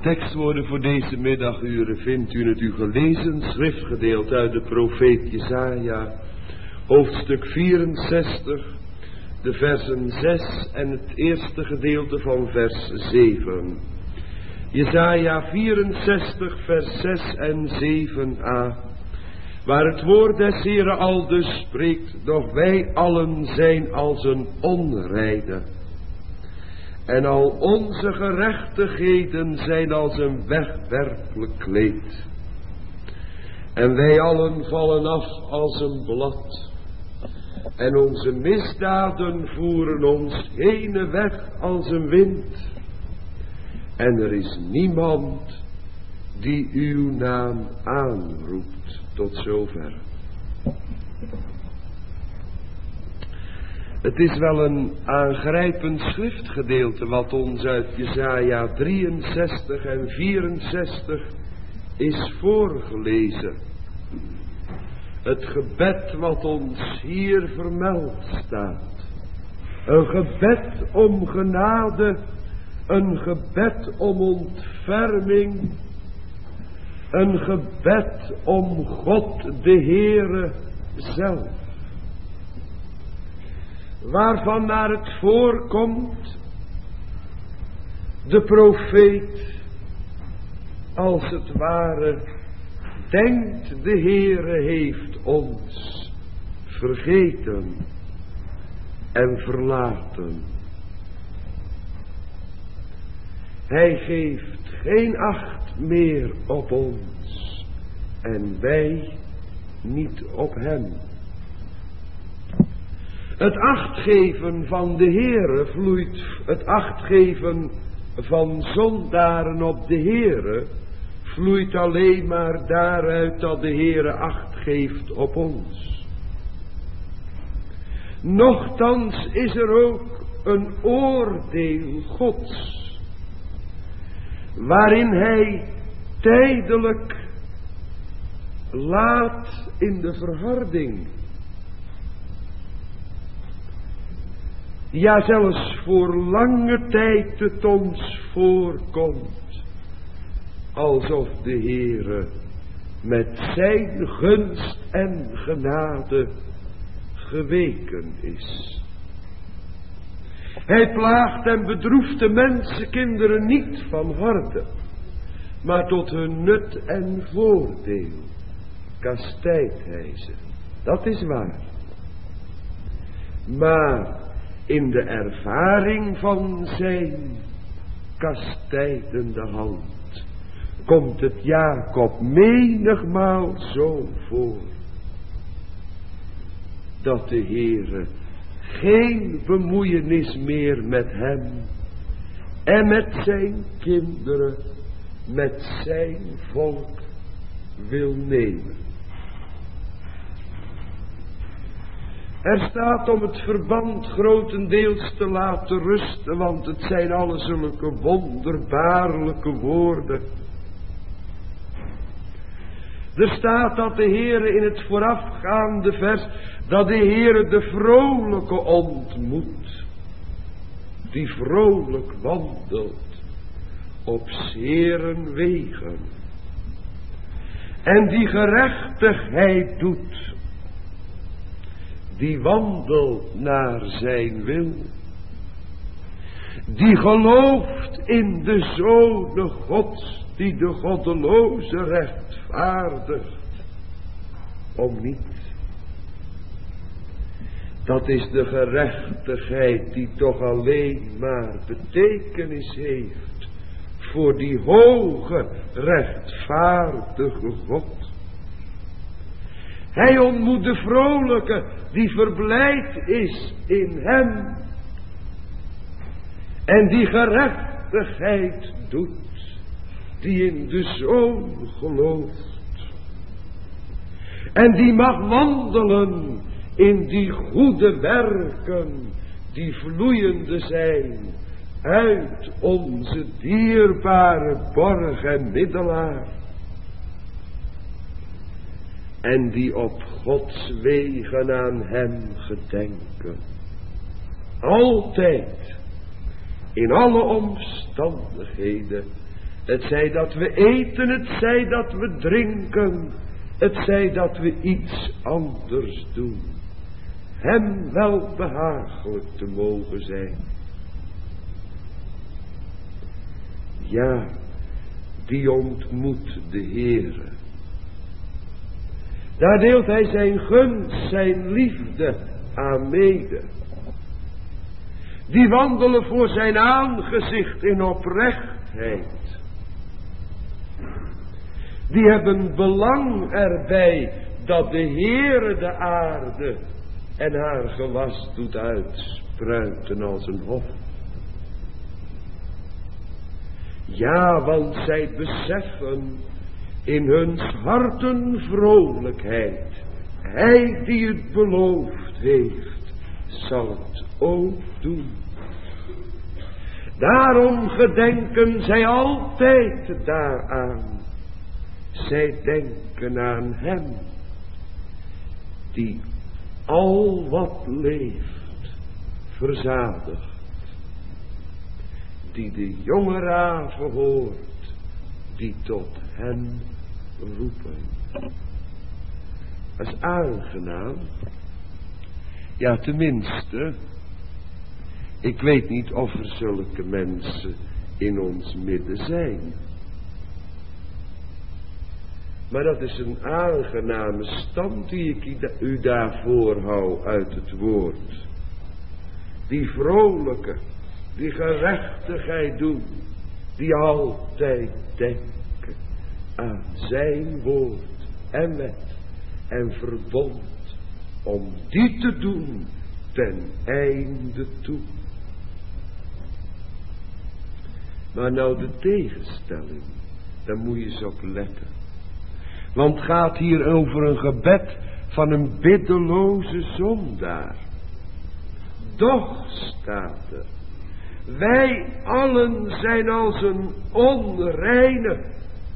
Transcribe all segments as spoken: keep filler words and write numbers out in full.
tekstwoorden voor deze middaguren vindt u in het u gelezen schriftgedeelte uit de profeet Jesaja, hoofdstuk vierenzestig, de versen zes en het eerste gedeelte van vers zeven. Jesaja vierenzestig, vers zes en zeven a, waar het woord des Heeren aldus spreekt: doch wij allen zijn als een onreine, en al onze gerechtigheden zijn als een wegwerpelijk kleed. En wij allen vallen af als een blad, en onze misdaden voeren ons heen weg als een wind. En er is niemand die uw naam aanroept. Tot zover. Het is wel een aangrijpend schriftgedeelte wat ons uit Jesaja drieënzestig en vierenzestig is voorgelezen. Het gebed wat ons hier vermeld staat. Een gebed om genade, een gebed om ontferming, een gebed om God de Heere zelf. Waarvan naar het voorkomt de profeet als het ware denkt: de Heere heeft ons vergeten en verlaten. Hij geeft geen acht meer op ons en wij niet op hem. Het achtgeven van de Heere vloeit, het achtgeven van zondaren op de Heere vloeit alleen maar daaruit dat de Heere acht geeft op ons. Nochtans is er ook een oordeel Gods, waarin hij tijdelijk laat in de verharding. Ja, zelfs voor lange tijd het ons voorkomt alsof de Heere met zijn gunst en genade geweken is. Hij plaagt en bedroeft de mensenkinderen niet van harte, maar tot hun nut en voordeel kastijdt hij ze. Dat is waar. Maar in de ervaring van zijn kastijdende hand komt het Jacob menigmaal zo voor dat de Heere geen bemoeienis meer met hem en met zijn kinderen, met zijn volk wil nemen. Er staat om het verband grotendeels te laten rusten, want het zijn alle zulke wonderbaarlijke woorden. Er staat dat de Heere in het voorafgaande vers, dat de Heere de vrolijke ontmoet, die vrolijk wandelt op zere wegen, en die gerechtigheid doet, die wandelt naar zijn wil, die gelooft in de Zoon Gods, die de goddeloze rechtvaardigt om niet. Dat is de gerechtigheid die toch alleen maar betekenis heeft voor die hoge rechtvaardige God. Hij ontmoet de vrolijke die verblijd is in hem en die gerechtigheid doet, die in de Zoon gelooft en die mag wandelen in die goede werken die vloeiende zijn uit onze dierbare borg en middelaar, en die op Gods wegen aan hem gedenken. Altijd, in alle omstandigheden Het zij dat we eten, het zij dat we drinken, het zij dat we iets anders doen. Hem wel behagelijk te mogen zijn. Ja, die ontmoet de Heere. Daar deelt hij zijn gunst, zijn liefde aan mede. Die wandelen voor zijn aangezicht in oprechtheid. Die hebben belang erbij dat de Heere de aarde en haar gewas doet uitspruiten als een hof. Ja, want zij beseffen in hun harten vrolijkheid. Hij die het beloofd heeft, zal het ook doen. Daarom gedenken zij altijd daaraan. Zij denken aan hem, die al wat leeft verzadigt. Die de jonge raven hoort, die tot hen roepen. Dat is aangenaam. Ja, tenminste, ik weet niet of er zulke mensen in ons midden zijn. Maar dat is een aangename stand die ik u daarvoor hou uit het woord. Die vrolijke, die gerechtigheid doen, die altijd denken aan zijn woord en wet en verbond, om die te doen ten einde toe. Maar nou de tegenstelling, daar moet je eens op letten. Want het gaat hier over een gebed van een biddeloze zondaar. Doch staat er, wij allen zijn als een onreine.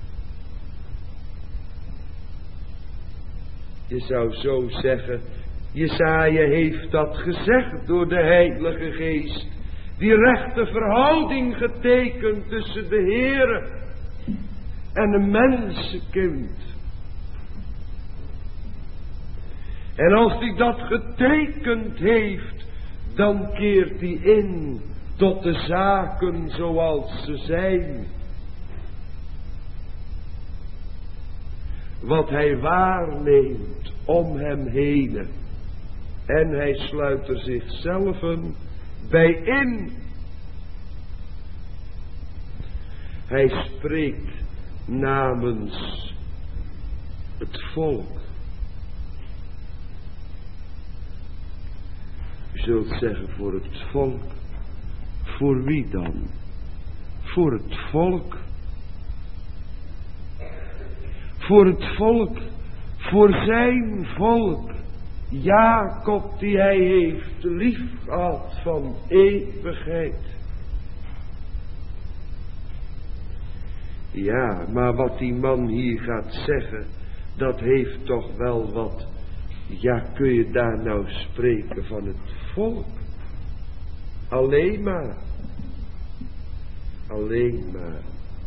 Je zou zo zeggen, Jesaja heeft dat gezegd door de Heilige Geest. Die rechte verhouding getekend tussen de Heere en een mensenkind. En als hij dat getekend heeft, dan keert hij in tot de zaken zoals ze zijn. Wat hij waarneemt om hem heen. En hij sluit er zichzelf bij in. Hij spreekt namens het volk. U zult zeggen voor het volk. Voor wie dan? Voor het volk. Voor het volk. Voor zijn volk. Jacob die hij heeft lief gehad van eeuwigheid. Ja, maar wat die man hier gaat zeggen, dat heeft toch wel wat. Ja, kun je daar nou spreken van het volk? Alleen maar. Alleen maar.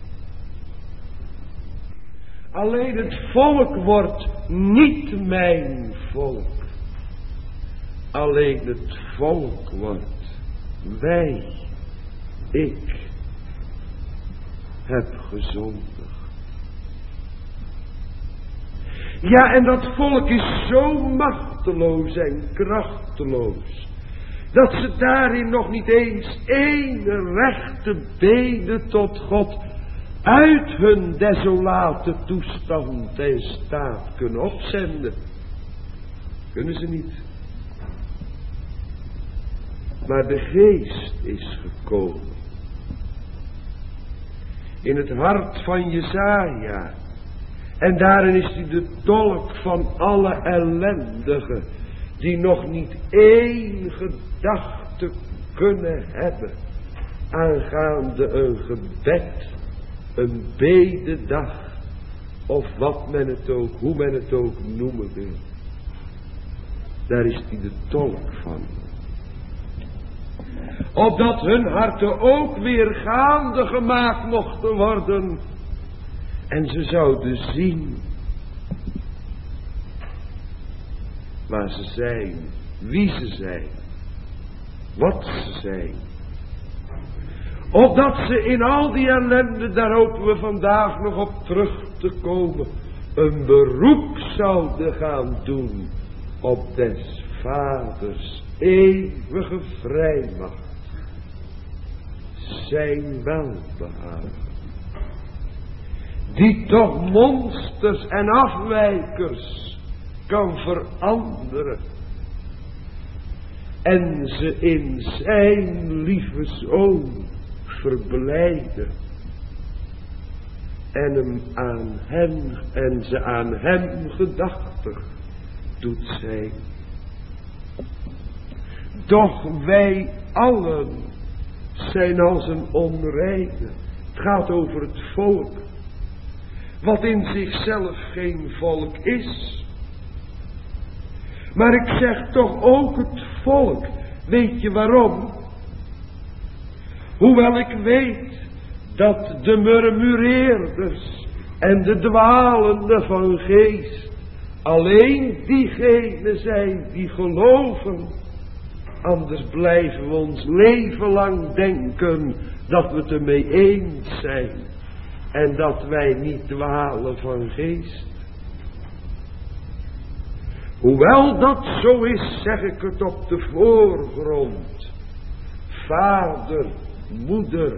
Alleen het volk wordt niet mijn volk. Alleen het volk wordt wij, ik, heb gezondigd. Ja, en dat volk is zo machteloos en krachteloos, dat ze daarin nog niet eens één rechte bede tot God uit hun desolate toestand en staat kunnen opzenden. Kunnen ze niet. Maar de geest is gekomen. In het hart van Jesaja. En daarin is hij de tolk van alle ellendigen. Die nog niet één gedachte kunnen hebben. Aangaande een gebed. Een bededag. Of wat men het ook, hoe men het ook noemen wil. Daar is hij de tolk van. opdat hun harten ook weer gaande gemaakt mochten worden. En ze zouden zien waar ze zijn, wie ze zijn, wat ze zijn. Opdat ze in al die ellende, daar hopen we vandaag nog op terug te komen, een beroep zouden gaan doen op des Vaders eeuwige vrijmacht, zijn welbehagen, die toch monsters en afwijkers kan veranderen en ze in zijn lieve Zoon verblijden en hem aan hem en ze aan hem gedachtig doet zijn. Doch wij allen zijn als een onreine. Het gaat over het volk, wat in zichzelf geen volk is. Maar ik zeg toch ook het volk. Weet je waarom? Hoewel ik weet dat de murmureerders en de dwalenden van geest alleen diegenen zijn die geloven. Anders blijven we ons leven lang denken dat we het ermee eens zijn. En dat wij niet dwalen van geest. Hoewel dat zo is, zeg ik het op de voorgrond. Vader, moeder,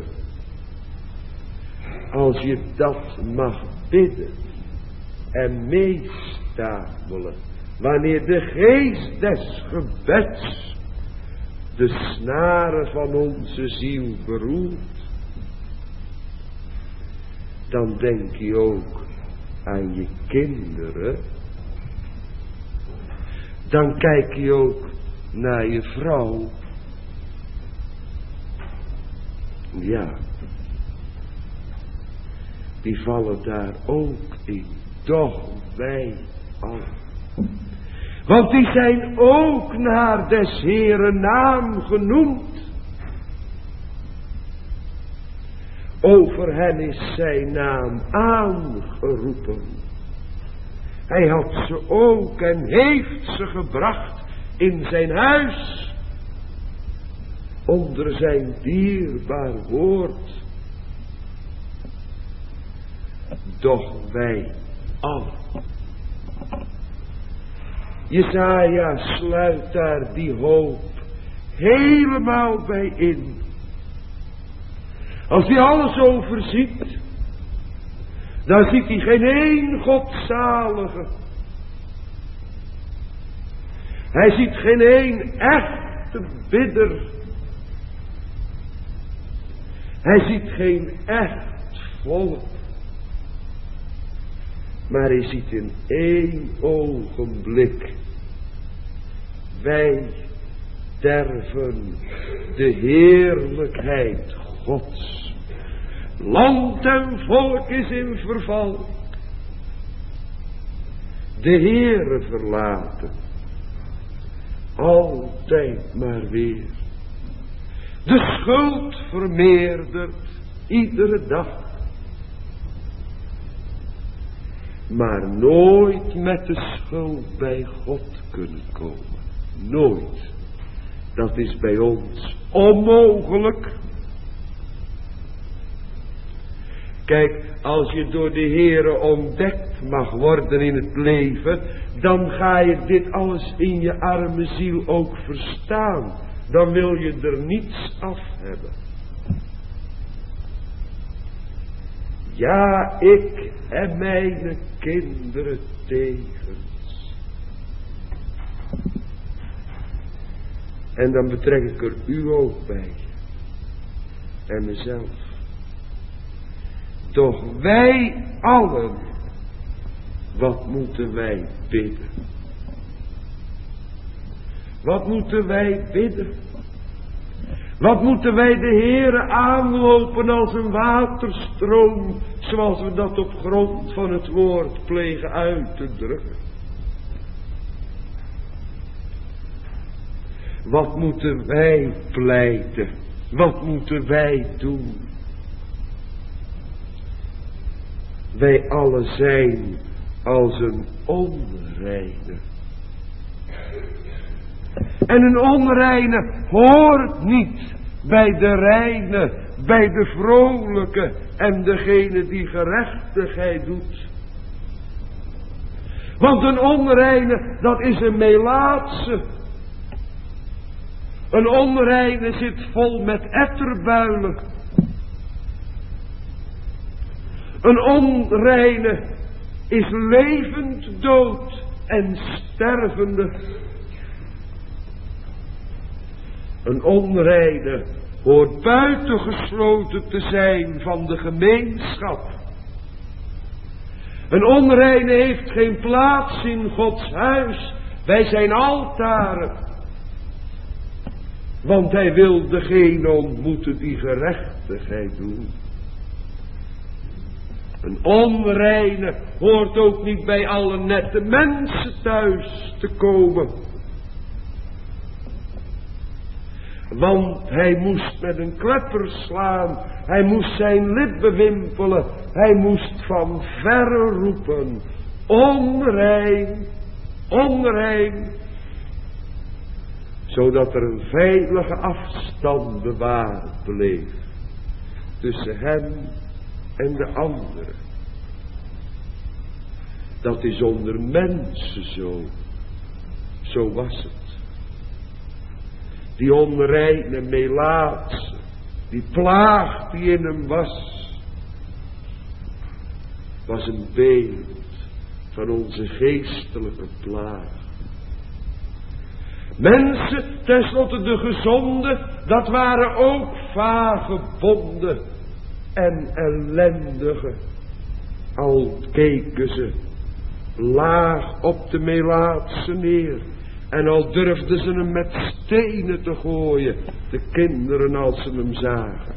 als je dat mag bidden en meestamelen, wanneer de geest des gebeds de snaren van onze ziel beroert, dan denk je ook aan je kinderen. Dan kijk je ook naar je vrouw. Ja, die vallen daar ook in. Doch wij allen. Want die zijn ook naar des Heeren naam genoemd. Over hen is zijn naam aangeroepen. Hij had ze ook en heeft ze gebracht in zijn huis. Onder zijn dierbaar woord. Doch wij allen. Jesaja sluit daar die hoop helemaal bij in. Als hij alles overziet, dan ziet hij geen één godzalige. Hij ziet geen één echte bidder. Hij ziet geen echt volk. Maar hij ziet in één ogenblik. Wij derven de heerlijkheid Gods. Land en volk is in verval. De Heere verlaten. Altijd maar weer. De schuld vermeerdert iedere dag. Maar nooit met de schuld bij God kunnen komen. Nooit. Dat is bij ons onmogelijk. Kijk, als je door de Heere ontdekt mag worden in het leven, dan ga je dit alles in je arme ziel ook verstaan. Dan wil je er niets af hebben. Ja, ik en mijn kinderen tegens. En dan betrek ik er u ook bij. En mezelf. Doch wij allen, wat moeten wij bidden? Wat moeten wij bidden? Wat moeten wij de Heere aanlopen als een waterstroom, zoals we dat op grond van het woord plegen uit te drukken? Wat moeten wij pleiten? Wat moeten wij doen? Wij allen zijn als een onreine. En een onreine hoort niet bij de reine, bij de vrolijke en degene die gerechtigheid doet. Want een onreine, dat is een melaatse. Een onreine zit vol met etterbuilen. Een onreine is levend dood en stervende. Een onreine hoort buitengesloten te zijn van de gemeenschap. Een onreine heeft geen plaats in Gods huis, bij zijn altaren. Want hij wil degene ontmoeten die gerechtigheid doen. Een onreine hoort ook niet bij alle nette mensen thuis te komen. Want hij moest met een klepper slaan. Hij moest zijn lippen wimpelen. Hij moest van verre roepen. Onrein, onrein. Zodat er een veilige afstand bewaard bleef. Tussen hem en de anderen. Dat is onder mensen zo. Zo was het. Die onreine melaatse, die plaag die in hem was, was een beeld van onze geestelijke plaag. Mensen, tenslotte de gezonde, dat waren ook vagebonden en ellendigen. Al keken ze laag op de melaatse neer. En al durfden ze hem met stenen te gooien, de kinderen als ze hem zagen.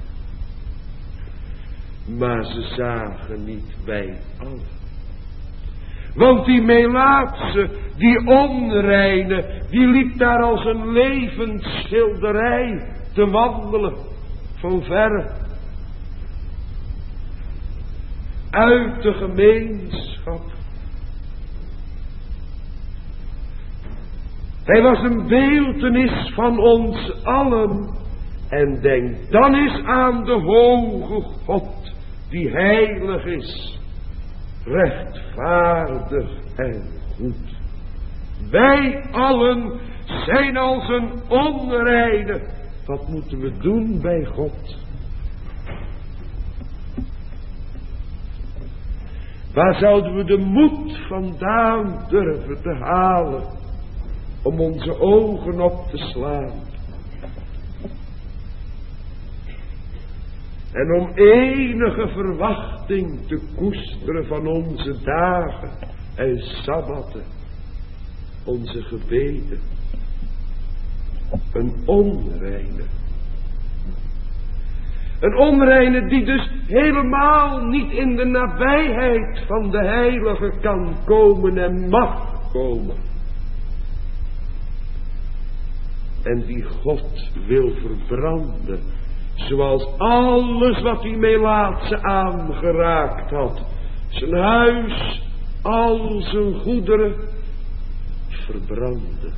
Maar ze zagen niet bij allen. Want die melaatse, die onreine, die liep daar als een levend schilderij te wandelen van verre. Uit de gemeenschap. Hij was een beeltenis van ons allen. En denk dan eens aan de hoge God, die heilig is, rechtvaardig en goed. Wij allen zijn als een onreine. Wat moeten we doen bij God? Waar zouden we de moed vandaan durven te halen om onze ogen op te slaan? En om enige verwachting te koesteren van onze dagen en sabbatten, onze gebeden. Een onreine. Een onreine die dus helemaal niet in de nabijheid van de heilige kan komen en mag komen. En die God wil verbranden. Zoals alles wat die melaatse aangeraakt had. Zijn huis, al zijn goederen, verbranden.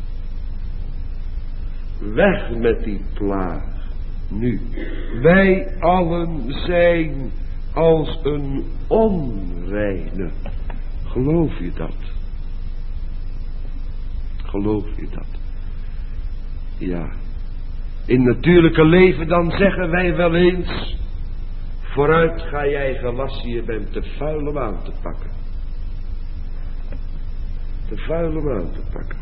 Weg met die plaag. Nu, wij allen zijn als een onreine. Geloof je dat? Geloof je dat? Ja. In natuurlijke leven dan zeggen wij wel eens: vooruit ga jij gewassen, je bent te vuil om aan te pakken. Te vuil om aan te pakken.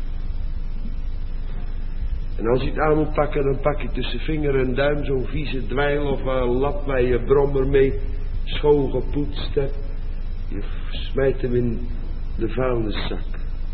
En als je het aan moet pakken, dan pak je tussen vinger en duim zo'n vieze dweil of een lap waar je brommer mee schoon gepoetst hebt. Je smijt hem in de vuilniszak.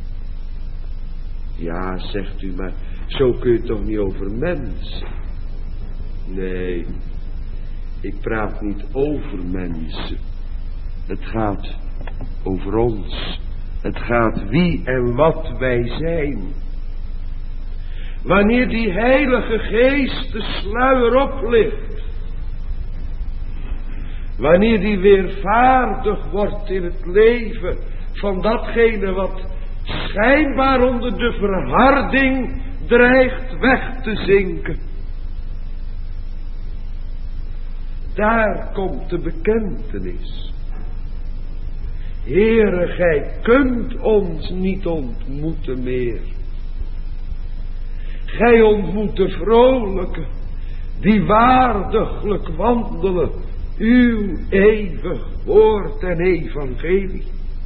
Ja, zegt u, maar zo kun je toch niet over mensen. Nee, ik praat niet over mensen. Het gaat over ons. Het gaat wie en wat wij zijn. wanneer die Heilige Geest de sluier oplicht, wanneer die weer vaardig wordt in het leven van datgene wat schijnbaar onder de verharding dreigt weg te zinken. Daar komt de bekentenis. Heere, gij kunt ons niet ontmoeten meer. Gij ontmoet de vrolijke, die waardiglijk wandelen, uw eeuwig woord en evangelie.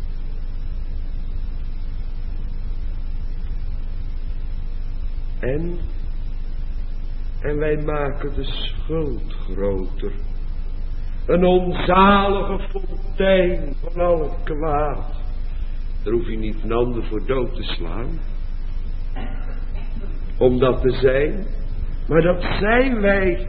En, en wij maken de schuld groter. Een onzalige fontein van al het kwaad. Daar hoef je niet een ander voor dood te slaan. Om dat te zijn. Maar dat zijn wij.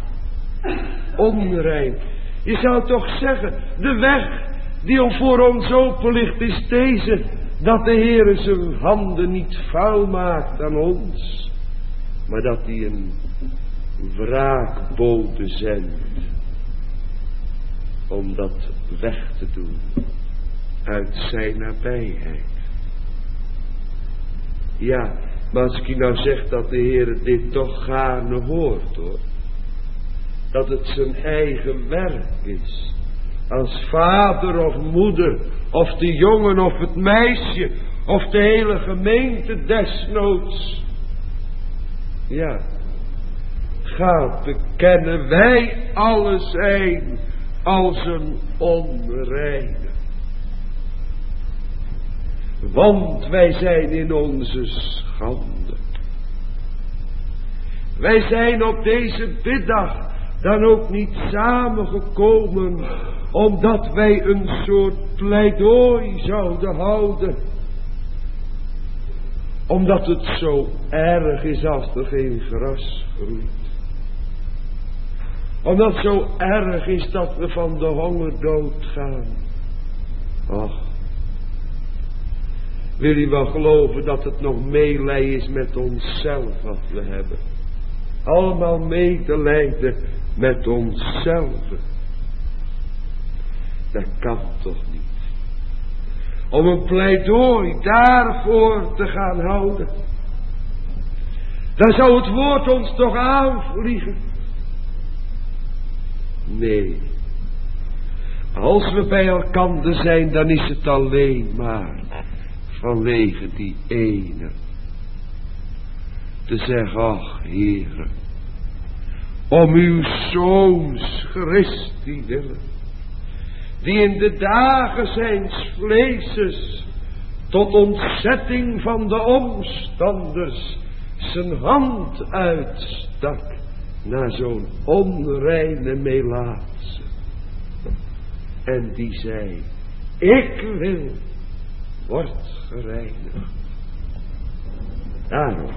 Onrein. Je zou toch zeggen, de weg die voor ons open ligt is deze. Dat de Heere zijn handen niet vuil maakt aan ons. Maar dat hij een wraakbode zendt. Om dat weg te doen. Uit zijn nabijheid. Ja, maar als ik je nou zeg dat de Heere dit toch gaarne hoort hoor. Dat het zijn eigen werk is. Als vader of moeder. Of de jongen of het meisje. Of de hele gemeente desnoods. Ja. Gaat bekennen wij alle zijn. Als een onreine. Want wij zijn in onze schande. Wij zijn op deze biddag dan ook niet samengekomen, omdat wij een soort pleidooi zouden houden. Omdat het zo erg is als er geen gras groeit. Omdat het zo erg is dat we van de honger doodgaan. Ach. Wil je wel geloven dat het nog meelij is met onszelf wat we hebben. Allemaal medelijden met onszelf. Dat kan toch niet. Om een pleidooi daarvoor te gaan houden. Dan zou het woord ons toch aanvliegen. Nee. Als we bij elkander zijn, dan is het alleen maar vanwege die ene. Te zeggen, ach Heere, om uw Zoons Christi willen, die in de dagen zijns vleeses, tot ontzetting van de omstanders, zijn hand uitstak naar zo'n onreine melaatse. En die zei, ik wil, wordt gereinigd. Daarom.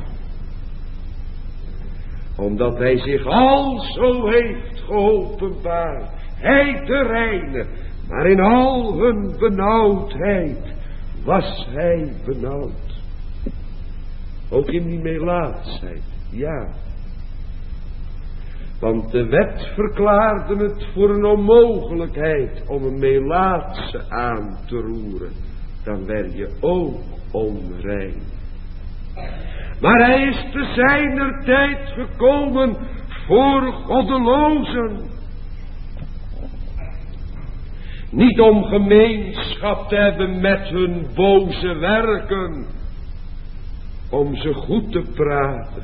Omdat hij zich al zo heeft geopenbaard. Hij de reine. Maar in al hun benauwdheid was hij benauwd. Ook in die melaatsheid. Ja. Want de wet verklaarde het voor een onmogelijkheid om een melaatse aan te roeren. Dan werd je ook onrein. Maar hij is te zijner tijd gekomen voor goddelozen. Niet om gemeenschap te hebben met hun boze werken. Om ze goed te praten.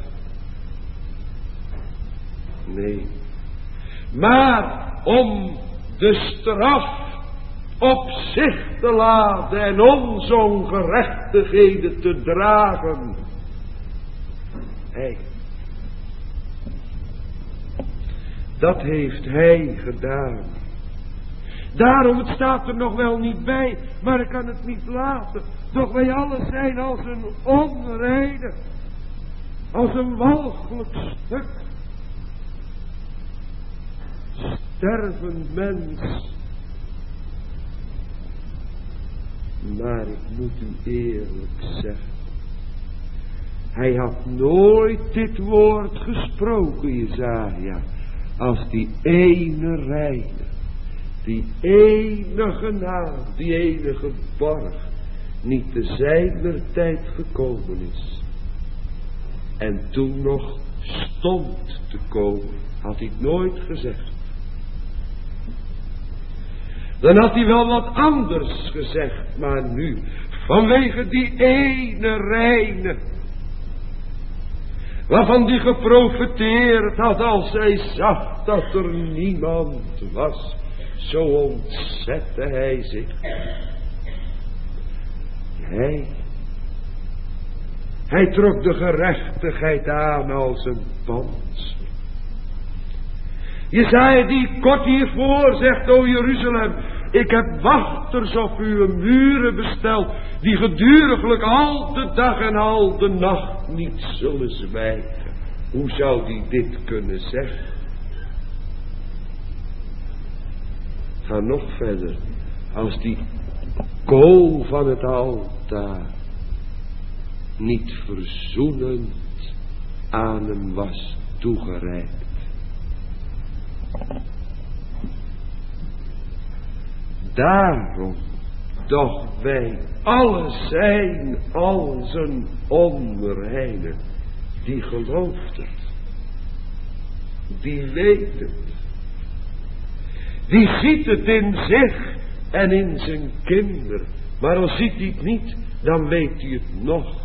Nee. Maar om de straf op zich te laden en onze ongerechtigheden te dragen. Hij. Dat heeft hij gedaan. Daarom, het staat er nog wel niet bij, maar ik kan het niet laten. Doch wij allen zijn als een onreine, als een walgelijk stuk. Stervend mens. Maar ik moet u eerlijk zeggen. Hij had nooit dit woord gesproken, Jesaja, als die ene reine, die enige naam, die enige borg, niet te zijner tijd gekomen is. En toen nog stond te komen, had hij het nooit gezegd. Dan had hij wel wat anders gezegd, maar nu, vanwege die ene reine, waarvan die geprofeteerd had als hij zag dat er niemand was, zo ontzette hij zich. Hij, hij trok de gerechtigheid aan als een panzer. Jesaja die kort hiervoor zegt, o Jeruzalem, ik heb wachters op uw muren besteld, die geduriglijk al de dag en al de nacht niet zullen zwijgen. Hoe zou die dit kunnen zeggen? Ga nog verder. Als die kool van het altaar niet verzoenend aan hem was toegereikt. Daarom doch wij alle zijn als een onreine, die gelooft het, die weet het, die ziet het in zich en in zijn kinderen, maar al ziet hij het niet, dan weet hij het nog.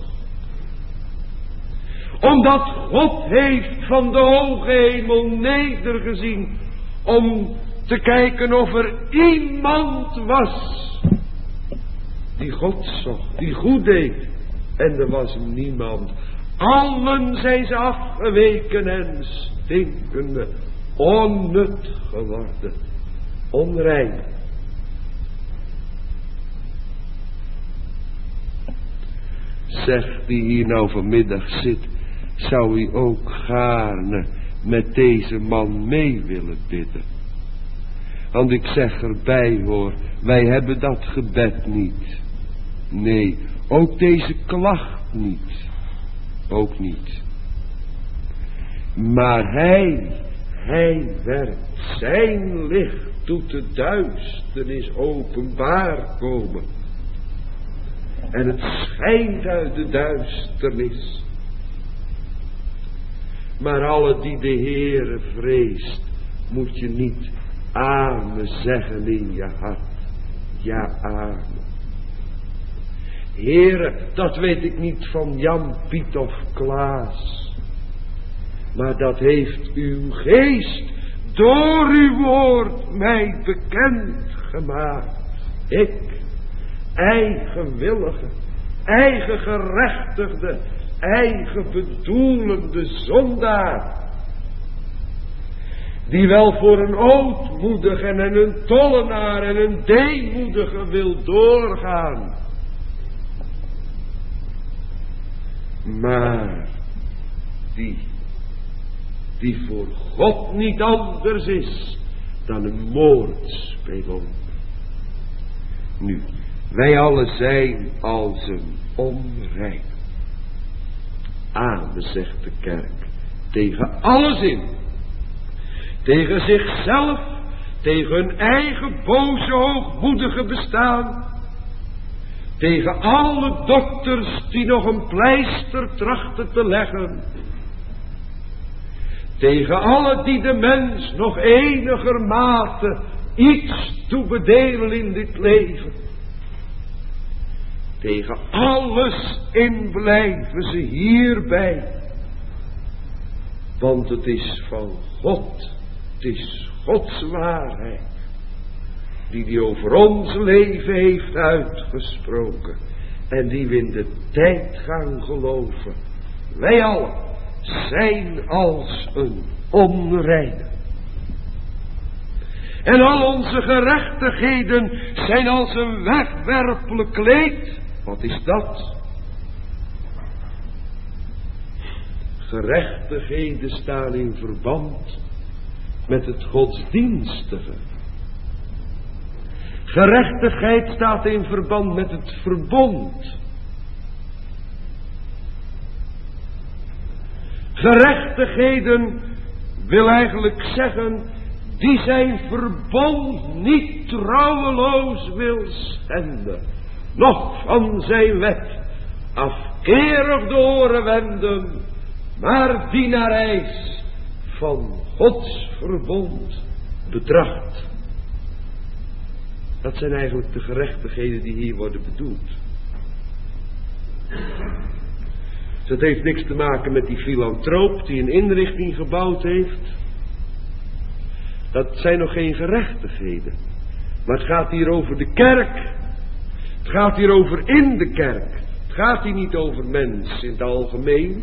Omdat God heeft van de hoge hemel nedergezien om te kijken of er iemand was die God zocht, die goed deed. En er was niemand. Allen zijn ze afgeweken en stinkende, onnut geworden, onrein. Zegt die hier nou vanmiddag zit, zou u ook gaarne met deze man mee willen bidden? Want ik zeg erbij hoor, wij hebben dat gebed niet. Nee, ook deze klacht niet. Ook niet. Maar hij, hij werkt, zijn licht doet de duisternis openbaar komen. En het schijnt uit de duisternis. Maar alle die de Heere vreest, moet je niet amen zeggen in je hart. Ja, amen. Heere, dat weet ik niet van Jan, Piet of Klaas. Maar dat heeft uw geest door uw woord mij bekend gemaakt. Ik, eigenwillige, eigen gerechtigde, eigen bedoelende zondaar, die wel voor een ootmoedige en een tollenaar en een deemoedige wil doorgaan. Maar die, die voor God niet anders is dan een moordspeler. Nu, wij allen zijn als een onrein. Amen, zegt de kerk, tegen alles in. Tegen zichzelf, tegen hun eigen boze hoogmoedige bestaan. Tegen alle dokters die nog een pleister trachten te leggen. Tegen alle die de mens nog enigermate iets toebedelen in dit leven. Tegen alles in blijven ze hierbij. Want het is van God, het is Gods waarheid, die die over ons leven heeft uitgesproken. En die we in de tijd gaan geloven. Wij allen zijn als een onreine. En al onze gerechtigheden zijn als een wegwerpelijk kleed. Wat is dat? Gerechtigheden staan in verband met het godsdienstige. Gerechtigheid staat in verband met het verbond. Gerechtigheden wil eigenlijk zeggen, die zijn verbond niet trouweloos wil schenden, noch van zijn wet afkerig de oren wenden, maar die naar eis van Gods verbond betracht. Dat zijn eigenlijk de gerechtigheden die hier worden bedoeld. Dus het heeft niks te maken met die filantroop die een inrichting gebouwd heeft. Dat zijn nog geen gerechtigheden. Maar het gaat hier over de kerk. Het gaat hier over in de kerk. Het gaat hier niet over mens in het algemeen.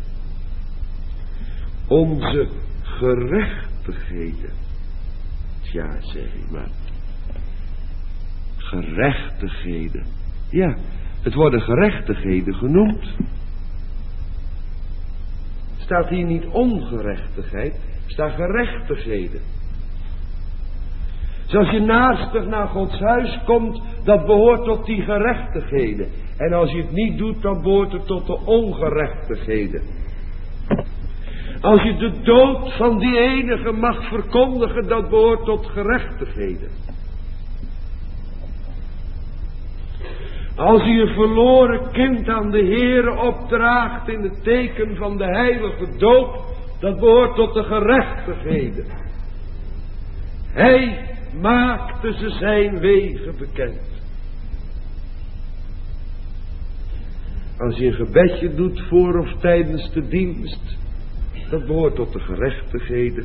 Onze gerechtigheden. Tja, zeg ik maar. Gerechtigheden. Ja, het worden gerechtigheden genoemd. Staat hier niet ongerechtigheid, staat gerechtigheden. Zoals je naastig naar Gods huis komt, dat behoort tot die gerechtigheden. En als je het niet doet, dan behoort het tot de ongerechtigheden. Als je de dood van die enige mag verkondigen, dat behoort tot gerechtigheden. Als je een verloren kind aan de Heere opdraagt in het teken van de heilige doop, dat behoort tot de gerechtigheden. Hij maakte ze zijn wegen bekend. Als je een gebedje doet voor of tijdens de dienst, dat behoort tot de gerechtigheden.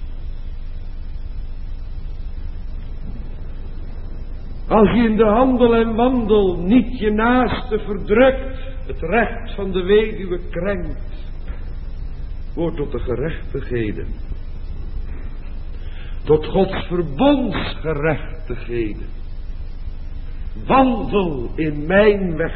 Als je in de handel en wandel niet je naaste verdrukt, het recht van de weduwe krenkt, behoort tot de gerechtigheden. Tot Gods verbondsgerechtigheden. Wandel in mijn weg.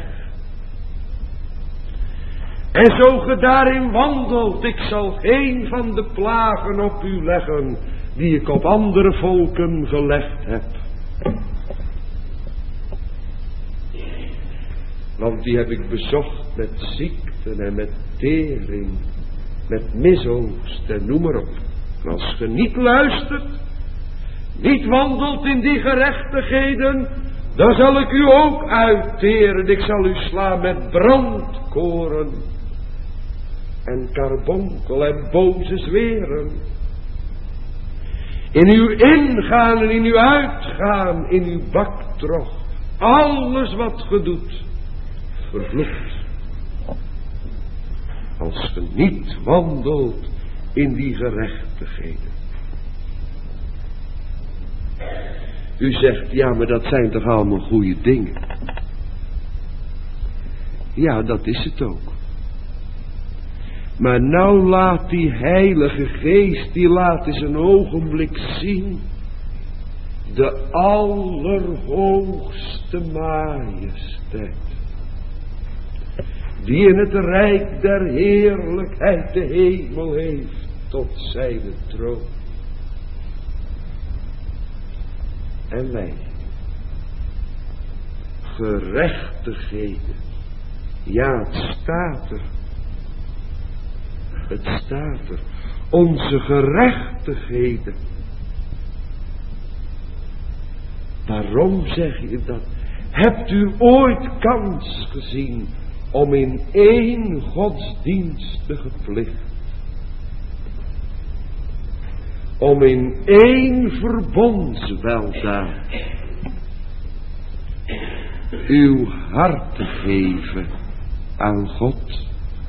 En zo ge daarin wandelt, ik zal geen van de plagen op u leggen, die ik op andere volken gelegd heb. Want die heb ik bezocht met ziekten en met tering, met misoogst en noem maar op. En als ge niet luistert, niet wandelt in die gerechtigheden, dan zal ik u ook uitteren. Ik zal u slaan met brandkoren en karbonkel en boze zweren. In uw ingaan en in uw uitgaan, in uw baktrog, alles wat ge doet, vervloekt. Als ge niet wandelt in die gerechtigheden. U zegt, ja, maar dat zijn toch allemaal goede dingen. Ja, dat is het ook. Maar nou laat die Heilige Geest, die laat eens een ogenblik zien, de allerhoogste majesteit, die in het rijk der heerlijkheid de hemel heeft tot zijn troon. En wij, gerechtigheden, ja, het staat er, het staat er, onze gerechtigheden. Waarom zeg je dat? Hebt u ooit kans gezien om in één godsdienstige plicht, om in één verbondsweldaad uw hart te geven aan God,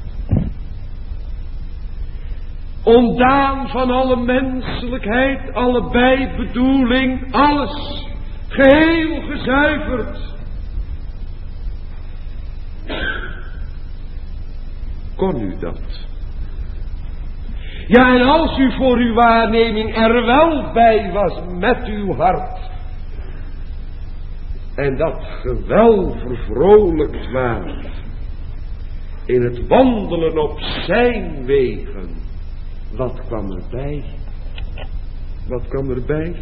ontdaan van alle menselijkheid, alle bijbedoeling, alles geheel gezuiverd? Kon u dat? Ja, en als u voor uw waarneming er wel bij was met uw hart, en dat ge wel vervrolijkt waart in het wandelen op zijn wegen, wat kwam erbij? Wat kwam erbij?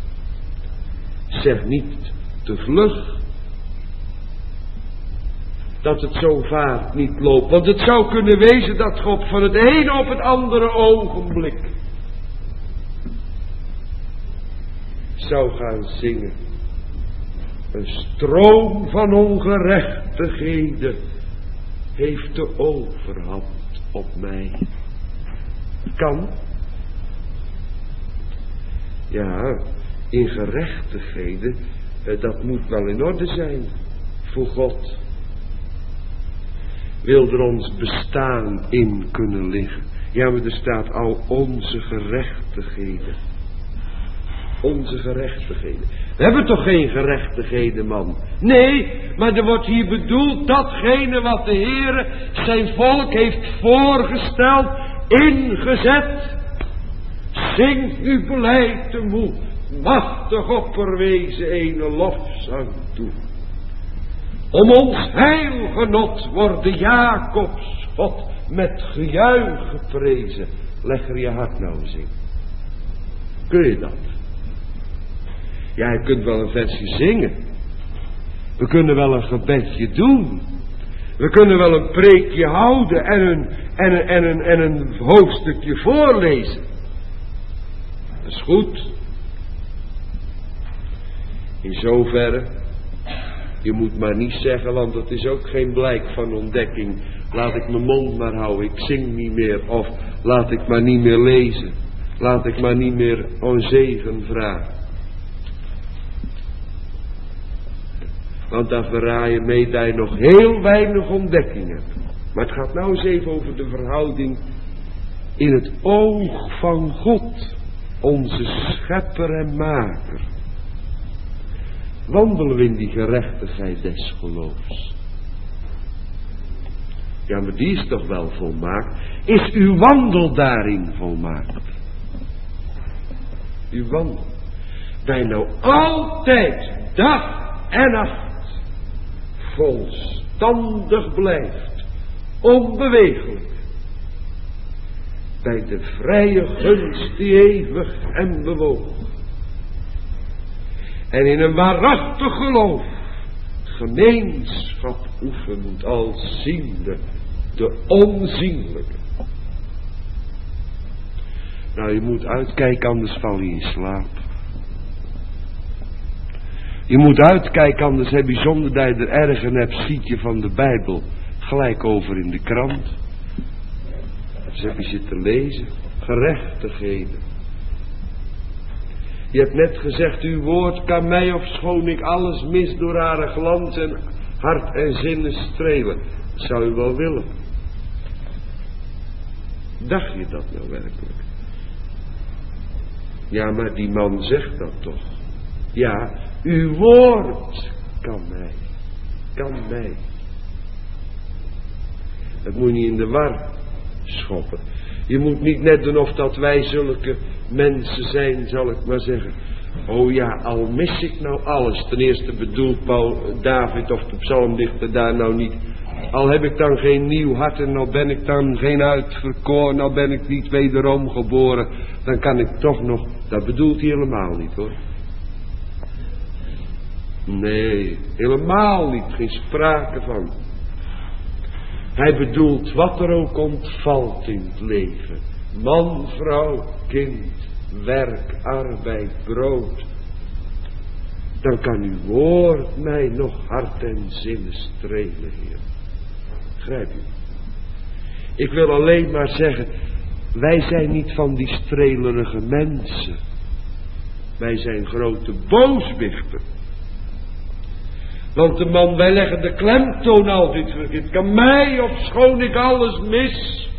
Zeg niet te vlug. dat het zo vaart niet loopt. Want het zou kunnen wezen dat God van het ene op het andere ogenblik zou gaan zingen. Een stroom van ongerechtigheden heeft de overhand op mij. Kan. Ja, in gerechtigheden, dat moet wel in orde zijn voor God. Wil er ons bestaan in kunnen liggen. Ja, maar er staat al onze gerechtigheden. Onze gerechtigheden. We hebben toch geen gerechtigheden, man? Nee, maar er wordt hier bedoeld datgene wat de Heere zijn volk heeft voorgesteld, ingezet. Zing uw beleid te moe, machtig opperwezen ene lofzang toe. Om ons heilgenot worden Jacobs God met gejuich geprezen. Leg er je hart nou eens in. Kun je dat? Ja, je kunt wel een versje zingen. We kunnen wel een gebedje doen. We kunnen wel een preekje houden en een, en een, en een, en een hoofdstukje voorlezen. Dat is goed. In zoverre, je moet maar niet zeggen, want dat is ook geen blijk van ontdekking. Laat ik mijn mond maar houden, ik zing niet meer. Of laat ik maar niet meer lezen. Laat ik maar niet meer om zegen vragen. Want dan verraai je mee dat je nog heel weinig ontdekking hebt. Maar het gaat nou eens even over de verhouding in het oog van God, onze schepper en maker. Wandelen we in die gerechtigheid des geloofs? Ja, maar die is toch wel volmaakt? Is uw wandel daarin volmaakt? Uw wandel. Dat je nou altijd, dag en nacht, volstandig blijft, onbewegelijk, bij de vrije gunst die eeuwig en bewoog. En in een waarachtig geloof gemeenschap oefent als ziende de onzienlijke. Nou, je moet uitkijken, anders val je in slaap. Je moet uitkijken, anders heb je zonder dat je er erg in hebt, ziet je van de Bijbel gelijk over in de krant. Dus heb je zitten lezen. Gerechtigheden. Je hebt net gezegd, uw woord kan mij, ofschoon ik alles mis, door haar glans en hart en zinnen strelen. Dat zou u wel willen. Dacht je dat nou werkelijk? Ja, maar die man zegt dat toch. Ja, uw woord kan mij. Kan mij. Dat moet je niet in de war schoppen. Je moet niet net doen of dat wij zulke mensen zijn, zal ik maar zeggen. Oh ja, al mis ik nou alles. Ten eerste bedoelt Paul, David of de psalmdichter daar nou niet. Al heb ik dan geen nieuw hart en nou ben ik dan geen uitverkoren, nou ben ik niet wederom geboren. Dan kan ik toch nog, dat bedoelt hij helemaal niet hoor. Nee, helemaal niet, geen sprake van. Hij bedoelt wat er ook ontvalt in het leven. Man, vrouw, kind, werk, arbeid, brood. Dan kan uw woord mij nog hart en zinnen strelen, Heer. Begrijp je? Ik wil alleen maar zeggen, wij zijn niet van die strelerige mensen. Wij zijn grote booswichten. Want de man, wij leggen de klemtoon altijd verkeerd. Het kan mij, of schoon ik alles mis.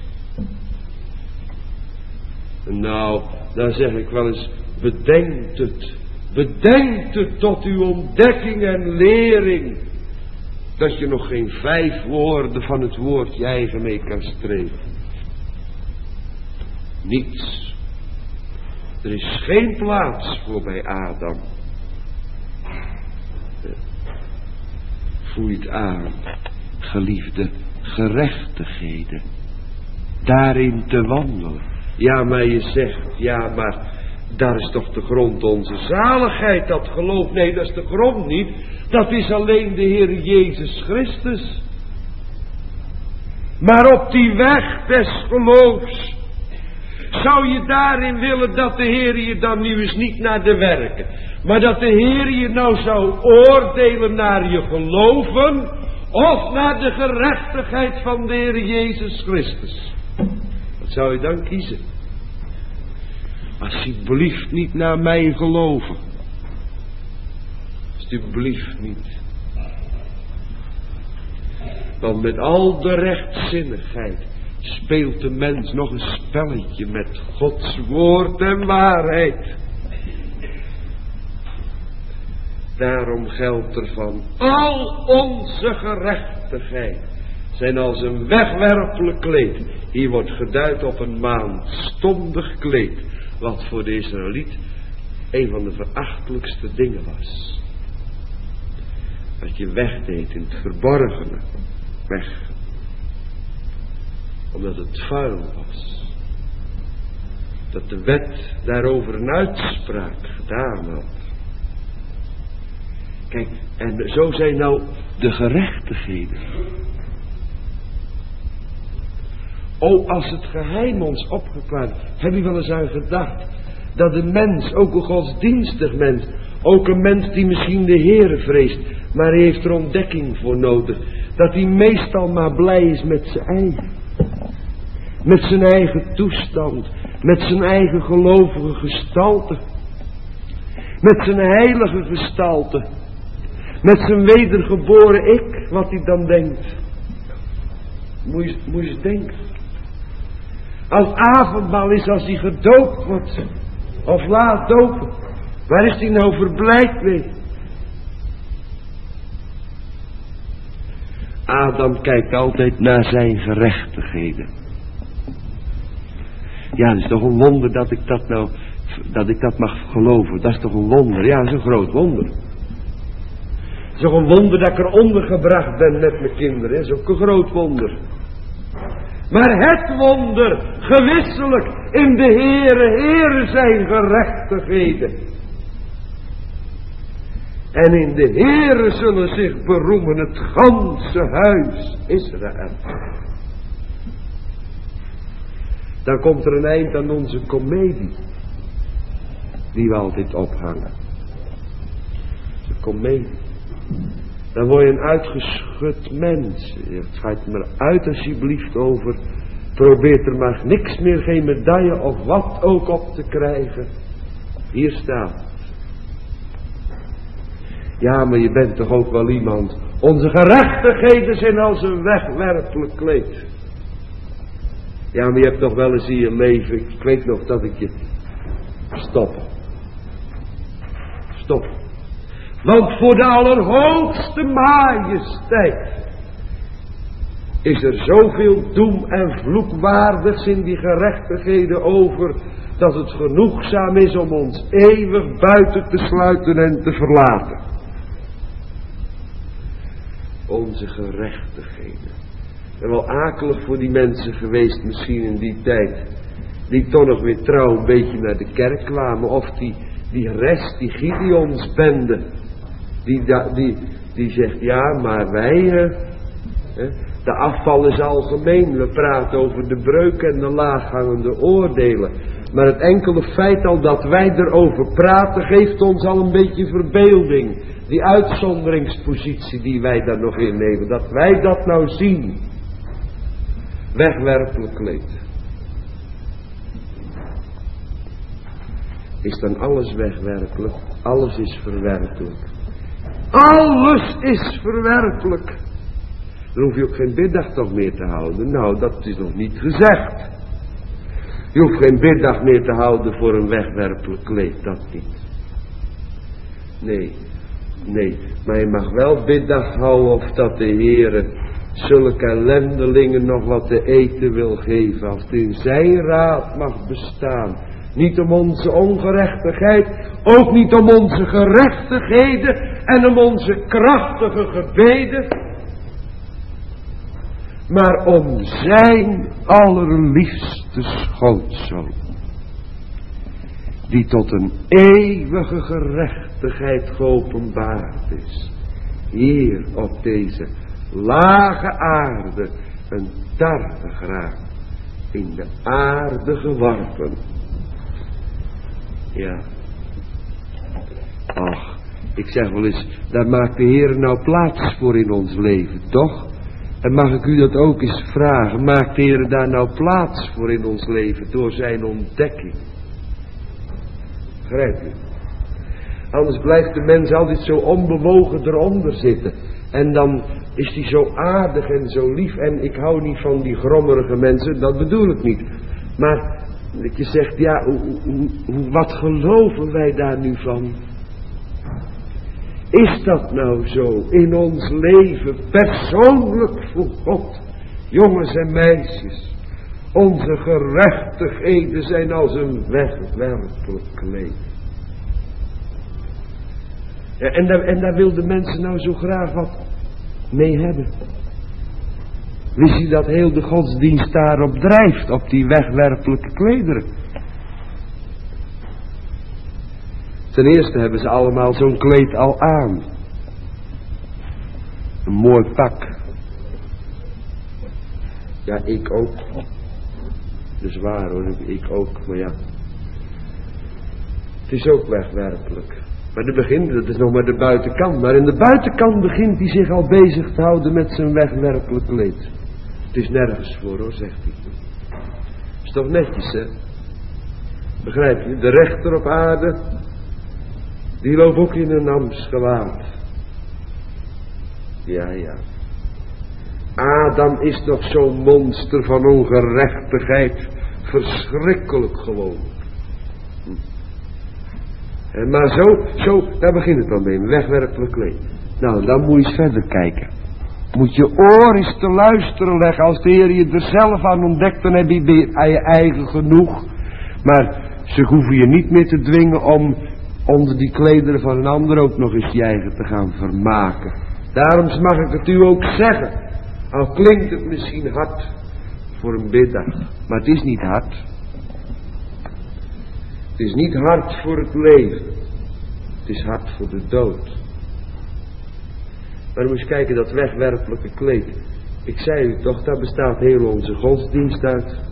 Nou, dan zeg ik wel eens, bedenkt het. Bedenkt het tot uw ontdekking en lering. Dat je nog geen vijf woorden van het woord je eigen mee kan streven. Niets. Er is geen plaats voor bij Adam. Voel je het aan, geliefde gerechtigheden. Daarin te wandelen. Ja, maar je zegt, ja, maar daar is toch de grond onze zaligheid, dat geloof. Nee, dat is de grond niet. Dat is alleen de Heer Jezus Christus. Maar op die weg des geloofs, zou je daarin willen dat de Heer je dan nu eens niet naar de werken, maar dat de Heer je nou zou oordelen naar je geloven of naar de gerechtigheid van de Heer Jezus Christus? Wat zou je dan kiezen? Alsjeblieft niet naar mij geloven. Alsjeblieft niet. Want met al de rechtzinnigheid speelt de mens nog een spelletje met Gods woord en waarheid. Daarom geldt er van al onze gerechtigheid zijn als een wegwerpelijk kleed. Hier wordt geduid op een maandstondig kleed, wat voor de Israëliet een van de verachtelijkste dingen was. Dat je wegdeed in het verborgene, weg. Omdat het vuil was. Dat de wet daarover een uitspraak gedaan had. Kijk, en zo zijn nou de gerechtigheden. O, als het geheim ons opgeklaard, heb je wel eens aan gedacht dat de mens, ook een godsdienstig mens, ook een mens die misschien de Heere vreest, maar hij heeft er ontdekking voor nodig, dat hij meestal maar blij is met zijn eigen. Met zijn eigen toestand, met zijn eigen gelovige gestalte, met zijn heilige gestalte, met zijn wedergeboren ik, wat hij dan denkt. Moet je, moet je eens denken. Als avondmaal is, als hij gedoopt wordt, of laat dopen, waar is hij nou verblijd mee? Adam kijkt altijd naar zijn gerechtigheden. Ja, het is toch een wonder dat ik dat nou, dat ik dat mag geloven. Dat is toch een wonder. Ja, dat is een groot wonder. Het is toch een wonder dat ik er ondergebracht ben met mijn kinderen. Dat is ook een groot wonder. Maar het wonder, gewisselijk, in de Heere, Heere zijn gerechtigheden. En in de Heere zullen zich beroemen het ganse huis Israël. Dan komt er een eind aan onze komedie, die we altijd ophangen. De komedie. Dan word je een uitgeschud mens. Het gaat er maar uit alsjeblieft over. Probeer er maar niks meer, geen medaille of wat ook op te krijgen. Hier staat. Ja, maar je bent toch ook wel iemand. Onze gerechtigheden zijn als een wegwerpelijk kleed. Ja, maar je hebt toch wel eens in je leven, ik weet nog dat ik je... Stop. Stop. Want voor de allerhoogste majesteit is er zoveel doem en vloekwaardigs in die gerechtigheden over, dat het genoegzaam is om ons eeuwig buiten te sluiten en te verlaten. Onze gerechtigheden. En wel akelig voor die mensen geweest misschien in die tijd, die toch nog weer trouw een beetje naar de kerk kwamen, of die, die rest, die Gideonsbende, die, die, die zegt, ja, maar wij, hè, de afval is algemeen, we praten over de breuk en de laaghangende oordelen, maar het enkele feit al dat wij erover praten, geeft ons al een beetje verbeelding, die uitzonderingspositie die wij daar nog innemen, dat wij dat nou zien. Wegwerpelijk kleed. Is dan alles wegwerpelijk? Alles is verwerpelijk. Alles is verwerpelijk. Dan hoef je ook geen biddag toch meer te houden. Nou, dat is nog niet gezegd. Je hoeft geen biddag meer te houden voor een wegwerpelijk kleed. Dat niet. Nee, nee. Maar je mag wel biddag houden of dat de Heere zulke ellendelingen nog wat te eten wil geven, als het in zijn raad mag bestaan. Niet om onze ongerechtigheid, ook niet om onze gerechtigheden en om onze krachtige gebeden, maar om zijn allerliefste schoonzoon, die tot een eeuwige gerechtigheid geopenbaard is, hier op deze lage aarde, een tarwegraan in de aarde geworpen. Ja. Ach, ik zeg wel eens, daar maakt de Heer nou plaats voor in ons leven, toch? En mag ik u dat ook eens vragen, maakt de Heer daar nou plaats voor in ons leven door zijn ontdekking? Begrijp je? Anders blijft de mens altijd zo onbewogen eronder zitten. En dan is hij zo aardig en zo lief. En ik hou niet van die grommerige mensen, dat bedoel ik niet. Maar dat je zegt, ja, hoe, hoe, wat geloven wij daar nu van? Is dat nou zo in ons leven, persoonlijk voor God? Jongens en meisjes, onze gerechtigheden zijn als een wegwerpelijk kleed. Ja, en, daar, en daar wil de mensen nou zo graag wat mee hebben. Wist je dat heel de godsdienst daarop drijft, op die wegwerpelijke klederen? Ten eerste hebben ze allemaal zo'n kleed al aan. Een mooi pak. Ja, ik ook. Dat is waar hoor, ik ook, maar ja. Het is ook wegwerpelijk. Maar de begint, dat is nog maar de buitenkant. Maar in de buitenkant begint hij zich al bezig te houden met zijn wegwerpelijk kleed. Het is nergens voor hoor, zegt hij. Is toch netjes hè? Begrijp je? De rechter op aarde, die loopt ook in een ambtsgewaad. Ja, ja. Adam is nog zo'n monster van ongerechtigheid. Verschrikkelijk gewoon. Hm. En maar zo, zo, daar begint het dan mee. Wegwerpelijk kleed. Nou, dan moet je eens verder kijken. Moet je oor eens te luisteren leggen. Als de Heer je er zelf aan ontdekt, dan heb je aan je eigen genoeg. Maar ze hoeven je niet meer te dwingen om onder die klederen van een ander ook nog eens je eigen te gaan vermaken. Daarom mag ik het u ook zeggen. Al klinkt het misschien hard voor een biddag. Maar het is niet hard. Het is niet hard voor het leven. Het is hard voor de dood. Maar dan moet je kijken, dat wegwerpelijke kleed. Ik zei u toch, daar bestaat heel onze godsdienst uit.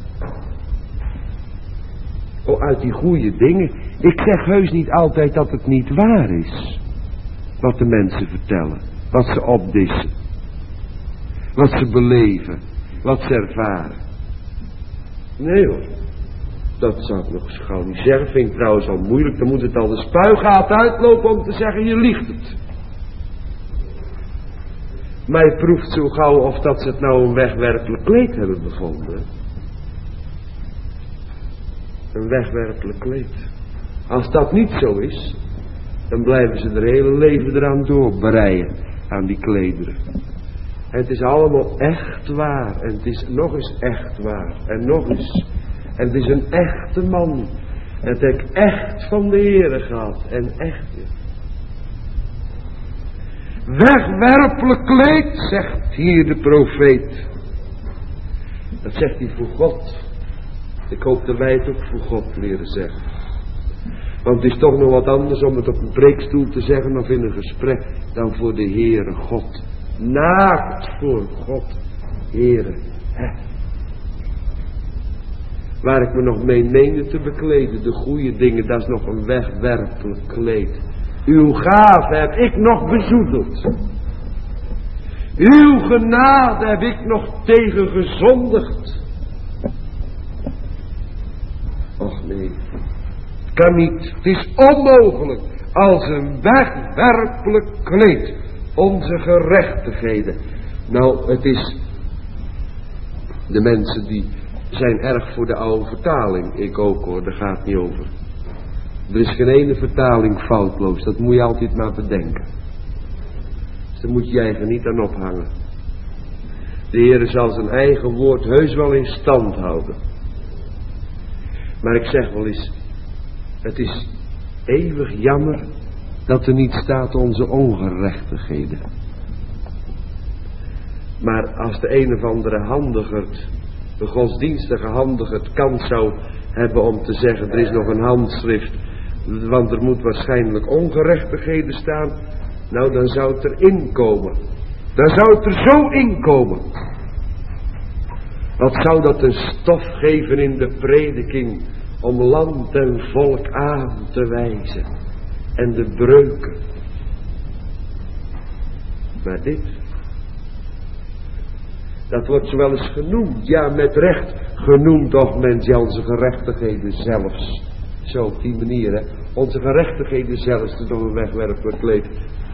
Oh, uit die goede dingen. Ik zeg heus niet altijd dat het niet waar is. Wat de mensen vertellen. Wat ze opdissen. Wat ze beleven. Wat ze ervaren. Nee hoor. Dat zou ik nog eens gauw niet zeggen. Vind ik trouwens al moeilijk. Dan moet het al de spuigaat uitlopen om te zeggen je liegt het. Maar je proeft zo gauw of dat ze het nou een wegwerpelijk kleed hebben bevonden. Een wegwerpelijk kleed. Als dat niet zo is, dan blijven ze er hele leven eraan doorbreien, aan die klederen. En het is allemaal echt waar. En het is nog eens echt waar. En nog eens. En het is een echte man. En het heeft echt van de Heere gehad. En echt. Wegwerpelijk kleed, zegt hier de profeet. Dat zegt hij voor God. Ik hoop dat wij het ook voor God leren zeggen. Want het is toch nog wat anders om het op een preekstoel te zeggen of in een gesprek dan voor de Heere God. Naakt voor God, Heere. Hè. Waar ik me nog mee meende te bekleden, de goede dingen, dat is nog een wegwerpelijk kleed. Uw gave heb ik nog bezoedeld. Uw genade heb ik nog tegen gezondigd. Och nee, het kan niet. Het is onmogelijk als een wegwerpelijk kleed. Onze gerechtigheden. Nou, het is. De mensen die zijn erg voor de oude vertaling. Ik ook hoor, daar gaat het niet over. Er is geen ene vertaling foutloos. Dat moet je altijd maar bedenken. Dus daar moet je je eigen niet aan ophangen. De Heer zal zijn eigen woord heus wel in stand houden. Maar ik zeg wel eens. Het is eeuwig jammer dat er niet staat onze ongerechtigheden. Maar als de een of andere handigerd, de godsdienstige handigerd, kans zou hebben om te zeggen, er is nog een handschrift, want er moet waarschijnlijk ongerechtigheden staan, nou dan zou het erin komen. Dan zou het er zo inkomen. Wat zou dat een stof geven in de prediking om land en volk aan te wijzen en de breuken. Maar dit, dat wordt zo wel eens genoemd, ja met recht genoemd, doch men zal onze gerechtigheden zelfs. Zo op die manier, hè. Onze gerechtigheden zelfs, door een wegwerpelijk kleed.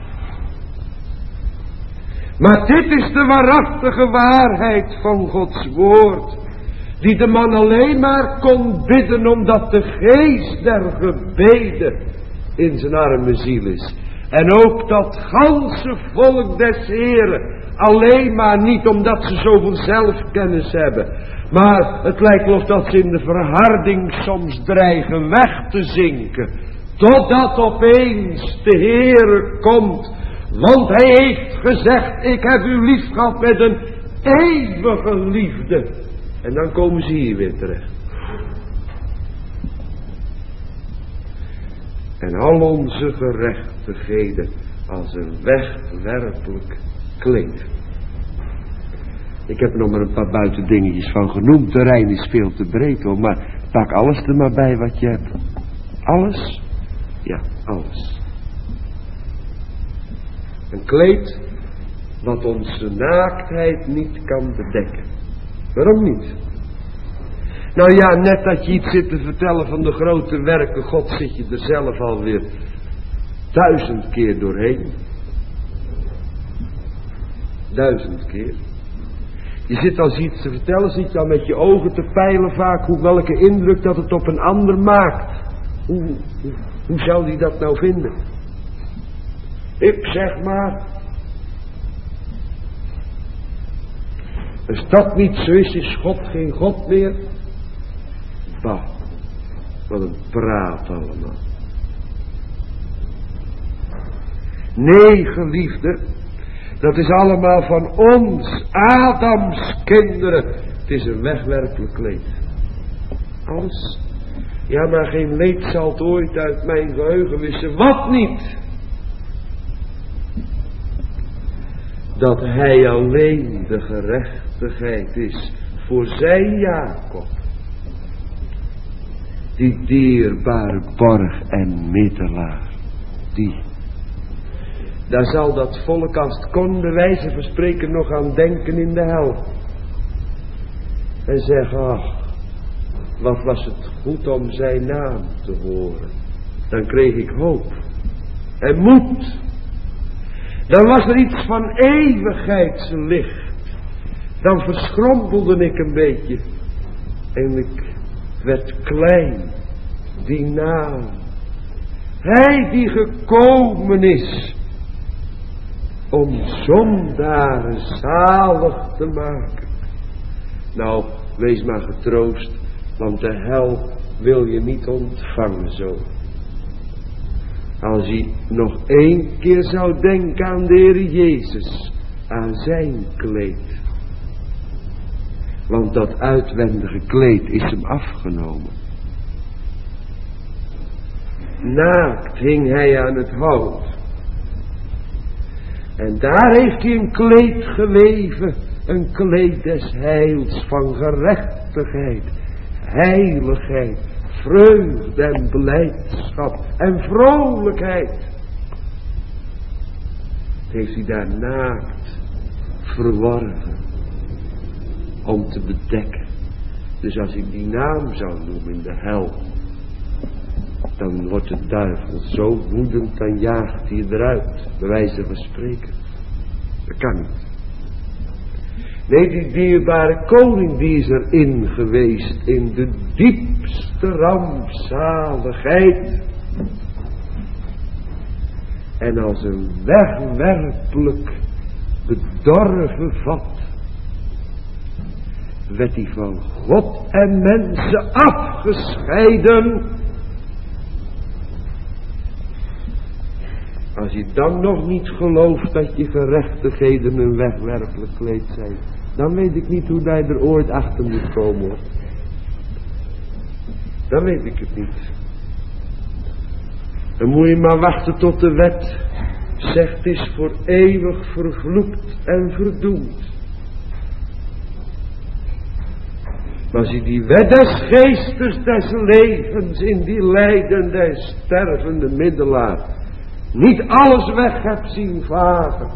Maar dit is de waarachtige waarheid van Gods woord, die de man alleen maar kon bidden omdat de geest der gebeden in zijn arme ziel is. En ook dat ganse volk des Heren, alleen maar niet omdat ze zoveel zelfkennis hebben, maar het lijkt wel of dat ze in de verharding soms dreigen weg te zinken, totdat opeens de Heere komt, want hij heeft gezegd, ik heb u lief gehad met een eeuwige liefde. En dan komen ze hier weer terecht. En al onze gerechtigheden als een wegwerpelijk kleed. Ik heb er nog maar een paar buitendingetjes van genoemd. De Rijn is veel te breed hoor, maar pak alles er maar bij wat je hebt. Alles? Ja, alles. Een kleed wat onze naaktheid niet kan bedekken. Waarom niet? Nou ja, net dat je iets zit te vertellen van de grote werken God, zit je er zelf alweer duizend keer doorheen. Duizend keer. Je zit als iets te vertellen, zit je al met je ogen te peilen vaak hoe, welke indruk dat het op een ander maakt. Hoe, hoe, hoe zou die dat nou vinden? Ik zeg maar. Als dat niet zo is, is God geen God meer. Bah, wat een praat allemaal. Nee, geliefde, dat is allemaal van ons, Adams kinderen. Het is een wegwerpelijk kleed. Alles. Ja, maar geen leed zal het ooit uit mijn geheugen wissen. Wat niet? Dat hij alleen de gerechtigheid is voor zijn Jacob. Die dierbare borg en middelaar. Die. Daar zal dat volk als het kon bij wijze van spreken nog aan denken in de hel. En zeggen, ach, wat was het goed om zijn naam te horen. Dan kreeg ik hoop. En moed. Dan was er iets van eeuwigheidslicht. Dan verschrompelde ik een beetje. En ik werd klein. Die naam. Hij die gekomen is om zondaren zalig te maken. Nou, wees maar getroost, want de hel wil je niet ontvangen zo. Als hij nog één keer zou denken aan de Heer Jezus, aan zijn kleed. Want dat uitwendige kleed is hem afgenomen. Naakt hing hij aan het hout. En daar heeft hij een kleed geweven, een kleed des heils, van gerechtigheid, heiligheid, vreugde en blijdschap en vrolijkheid. Het heeft hij daar naakt verworven om te bedekken. Dus als ik die naam zou noemen in de hel, dan wordt de duivel zo woedend, dan jaagt hij eruit, bij wijze van spreken. Dat kan niet. Nee, die dierbare koning die is erin geweest, in de diepste rampzaligheid. En als een wegwerpelijk bedorven vat, werd hij van God en mensen afgescheiden. Als je dan nog niet gelooft dat je gerechtigheden een wegwerpelijk kleed zijn, dan weet ik niet hoe hij er ooit achter moet komen hoor. Dan weet ik het niet. Dan moet je maar wachten tot de wet zegt is voor eeuwig vervloekt en verdoemd. Maar als je die wet des geestes des levens in die lijdende en stervende middelaar niet alles weg hebt zien vagen.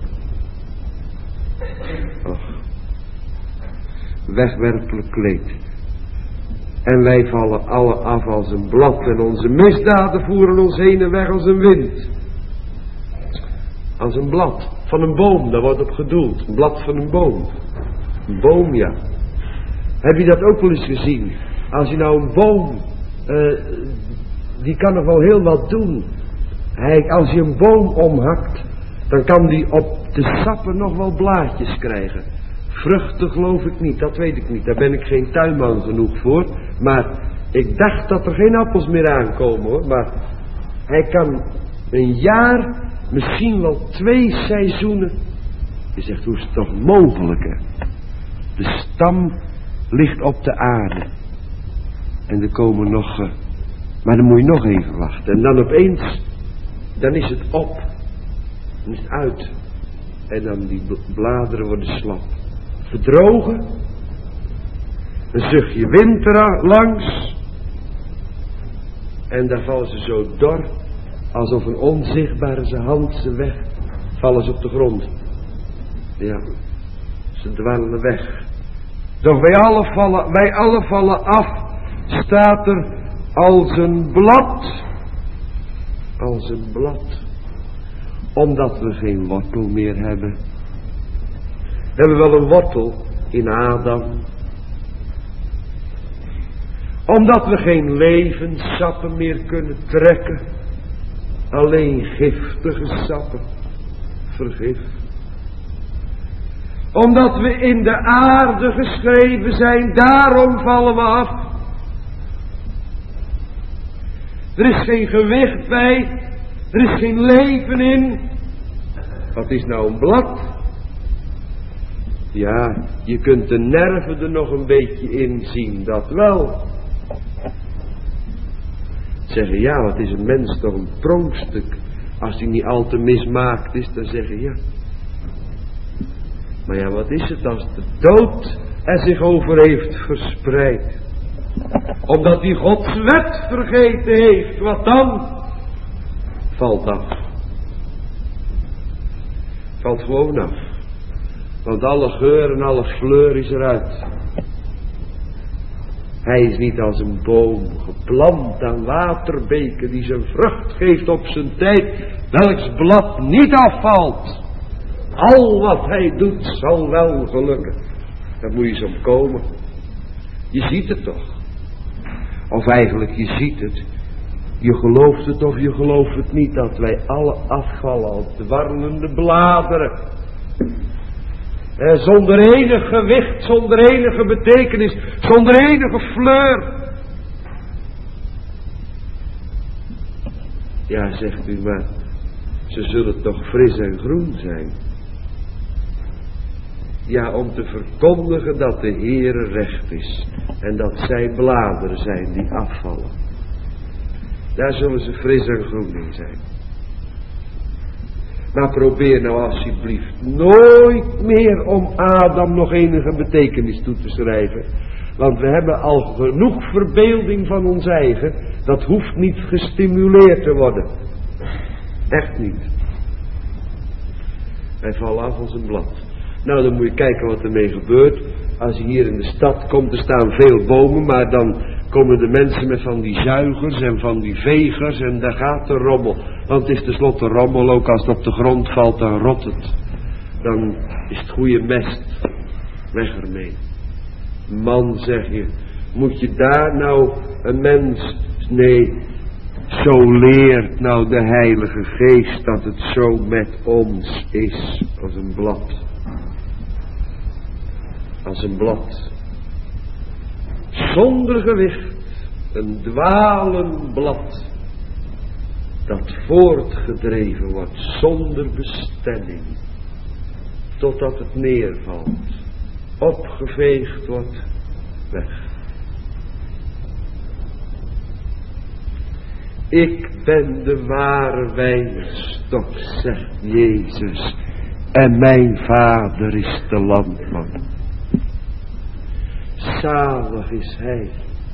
Och, wegwerpelijk kleed. En wij vallen alle af als een blad en onze misdaden voeren ons heen en weg als een wind. Als een blad van een boom, daar wordt op gedoeld. Een blad van een boom. Een boom, ja. Heb je dat ook wel eens gezien? Als je nou een boom, uh, die kan nog wel heel wat doen. Hij, als je een boom omhakt, dan kan die op de sappen nog wel blaadjes krijgen. Vruchten geloof ik niet, dat weet ik niet. Daar ben ik geen tuinman genoeg voor. Maar ik dacht dat er geen appels meer aankomen hoor. Maar hij kan een jaar, misschien wel twee seizoenen. Je zegt, hoe is het toch mogelijk hè? De stam ligt op de aarde. En er komen nog, uh, maar dan moet je nog even wachten. En dan opeens, dan is het op. Dan is het uit. En dan die bladeren worden slap. Verdrogen. Een zuchtje wind er langs. En daar vallen ze zo dor. Alsof een onzichtbare hand ze weg. Vallen ze op de grond. Ja. Ze dwalen weg. Doch wij alle vallen, wij alle vallen af. Staat er als een blad. Als een blad. Omdat we geen wortel meer hebben. We hebben wel een wortel in Adam. Omdat we geen levenssappen meer kunnen trekken. Alleen giftige sappen. Vergif. Omdat we in de aarde geschreven zijn. Daarom vallen we af. Er is geen gewicht bij. Er is geen leven in. Wat is nou een blad? Ja, je kunt de nerven er nog een beetje in zien, dat wel. Zeggen, ja, wat is een mens toch een pronkstuk. Als hij niet al te mismaakt is, dan zeggen ja. Maar ja, wat is het als de dood er zich over heeft verspreid? Omdat hij Gods wet vergeten heeft, wat dan? Valt af. Valt gewoon af. Want alle geur en alle fleur is eruit. Hij is niet als een boom geplant aan waterbeken die zijn vrucht geeft op zijn tijd, welks blad niet afvalt. Al wat hij doet zal wel gelukken. Daar moet je eens op komen. Je ziet het toch. Of eigenlijk je ziet het. Je gelooft het of je gelooft het niet, dat wij alle afvallen als dwarrelende bladeren. Eh, zonder enig gewicht, zonder enige betekenis, zonder enige fleur. Ja, zegt u, maar ze zullen toch fris en groen zijn. Ja, om te verkondigen dat de Heere recht is en dat zij bladeren zijn die afvallen. Daar zullen ze fris en groen in zijn. Maar probeer nou alsjeblieft nooit meer om Adam nog enige betekenis toe te schrijven. Want we hebben al genoeg verbeelding van ons eigen. Dat hoeft niet gestimuleerd te worden. Echt niet. Wij vallen af als een blad. Nou, dan moet je kijken wat ermee gebeurt. Als je hier in de stad komt, er staan veel bomen, maar dan komen de mensen met van die zuigers en van die vegers en daar gaat de rommel. Want het is tenslotte rommel, ook als het op de grond valt, dan rot het. Dan is het goede mest. Weg ermee. Man, zeg je, moet je daar nou een mens, nee, zo leert nou de Heilige Geest dat het zo met ons is als een blad. Als een blad. Zonder gewicht. Een dwalend blad. Dat voortgedreven wordt zonder bestemming. Totdat het neervalt. Opgeveegd wordt. Weg. Ik ben de ware wijnstok, zegt Jezus. En mijn vader is de landman. Zalig is hij,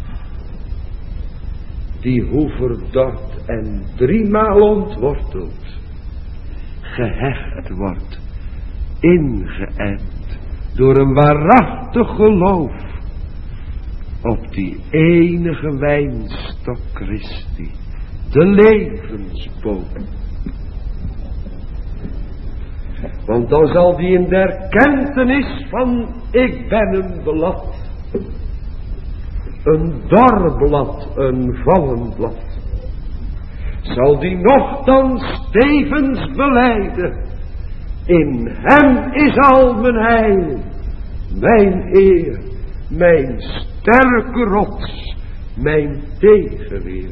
die hoe verdord en driemaal ontworteld, gehecht wordt, ingeënt, door een waarachtig geloof, op die enige wijnstok Christi, de levensboom. Want dan zal die in de erkentenis van ik ben een blad, een dor blad, een vallen blad, zal die nochtans tevens belijden, in hem is al mijn heil, mijn eer, mijn sterke rots, mijn tegenweer.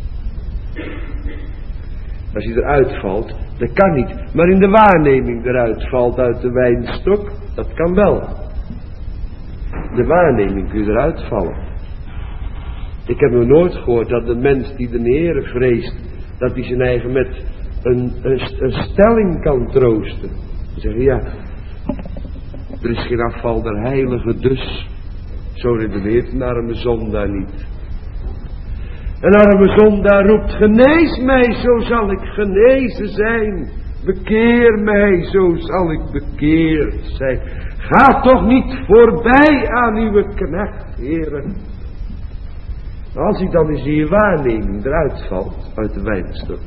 Als hij eruit valt, dat kan niet. Maar in de waarneming eruit valt uit de wijnstok, dat kan wel. De waarneming kun je eruit vallen. Ik heb nog nooit gehoord dat de mens die de Heere vreest, dat hij zijn eigen met een, een, een stelling kan troosten. Ze zeggen ja, er is geen afval der heilige dus. Zo redeneert een arme zondaar niet. Een arme zondaar roept, genees mij, zo zal ik genezen zijn. Bekeer mij, zo zal ik bekeerd zijn. Ga toch niet voorbij aan uw knecht, heren. Als hij dan eens in je waarneming eruit valt, uit de wijnstok,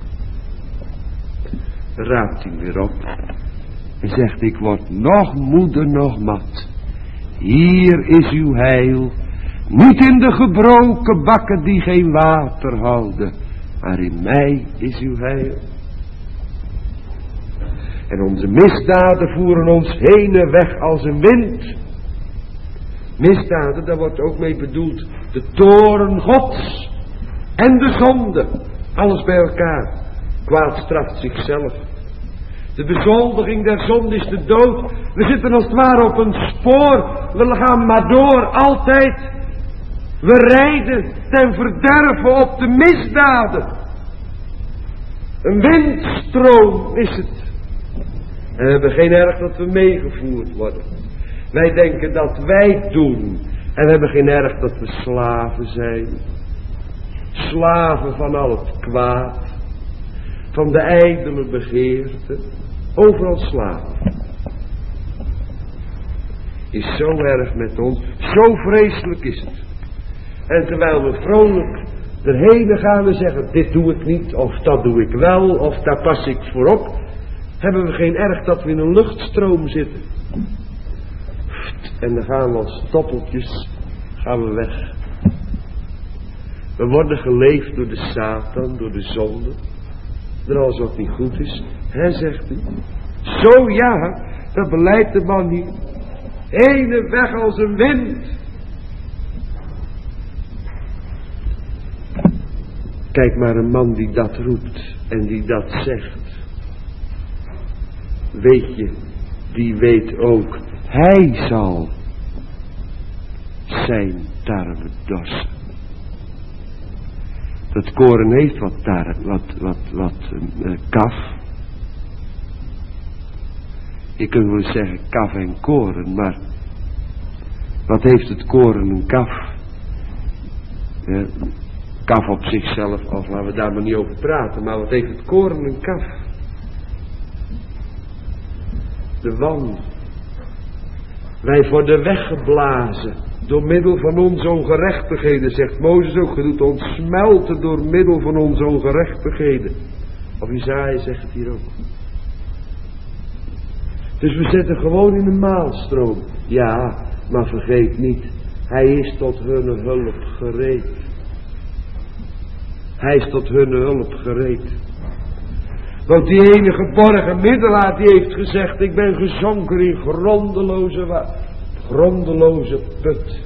dan raapt hij weer op en zegt, ik word nog moede, nog mat. Hier is uw heil, niet in de gebroken bakken die geen water houden, maar in mij is uw heil. En onze misdaden voeren ons heen en weg als een wind. Misdaden, daar wordt ook mee bedoeld de toorn Gods en de zonde. Alles bij elkaar. Kwaad straft zichzelf. De bezoldiging der zonde is de dood. We zitten als het ware op een spoor. We gaan maar door, altijd. We rijden ten verderve op de misdaden. Een windstroom is het. En we hebben geen erg dat we meegevoerd worden. Wij denken dat wij het doen. En we hebben geen erg dat we slaven zijn. Slaven van al het kwaad. Van de ijdele begeerte. Overal slaven. Is zo erg met ons. Zo vreselijk is het. En terwijl we vrolijk erheen gaan en zeggen, dit doe ik niet. Of dat doe ik wel. Of daar pas ik voor op. Hebben we geen erg dat we in een luchtstroom zitten. En dan gaan we als stoppeltjes, gaan we weg. We worden geleefd door de Satan, door de zonde. Door alles wat niet goed is. Hij zegt hij. Zo ja, dat beleidt de man hier. Ene weg als een wind. Kijk maar een man die dat roept en die dat zegt. Weet je, die weet ook, hij zal zijn tarwe dorsen. Dat koren heeft wat tarwe, wat, wat, wat uh, kaf. Je kunt wel eens zeggen kaf en koren, maar wat heeft het koren een kaf? Ja, kaf op zichzelf, of laten we daar maar niet over praten, maar wat heeft het koren een kaf? De wan. Wij worden weggeblazen door middel van onze ongerechtigheden, zegt Mozes ook. Je doet ons smelten door middel van onze ongerechtigheden. Of Isaïe zegt het hier ook. Dus we zitten gewoon in een maalstroom. Ja, maar vergeet niet, hij is tot hun hulp gereed. Hij is tot hun hulp gereed. Want die ene geborgen middelaar die heeft gezegd, ik ben gezonken in grondeloze, wa- grondeloze put.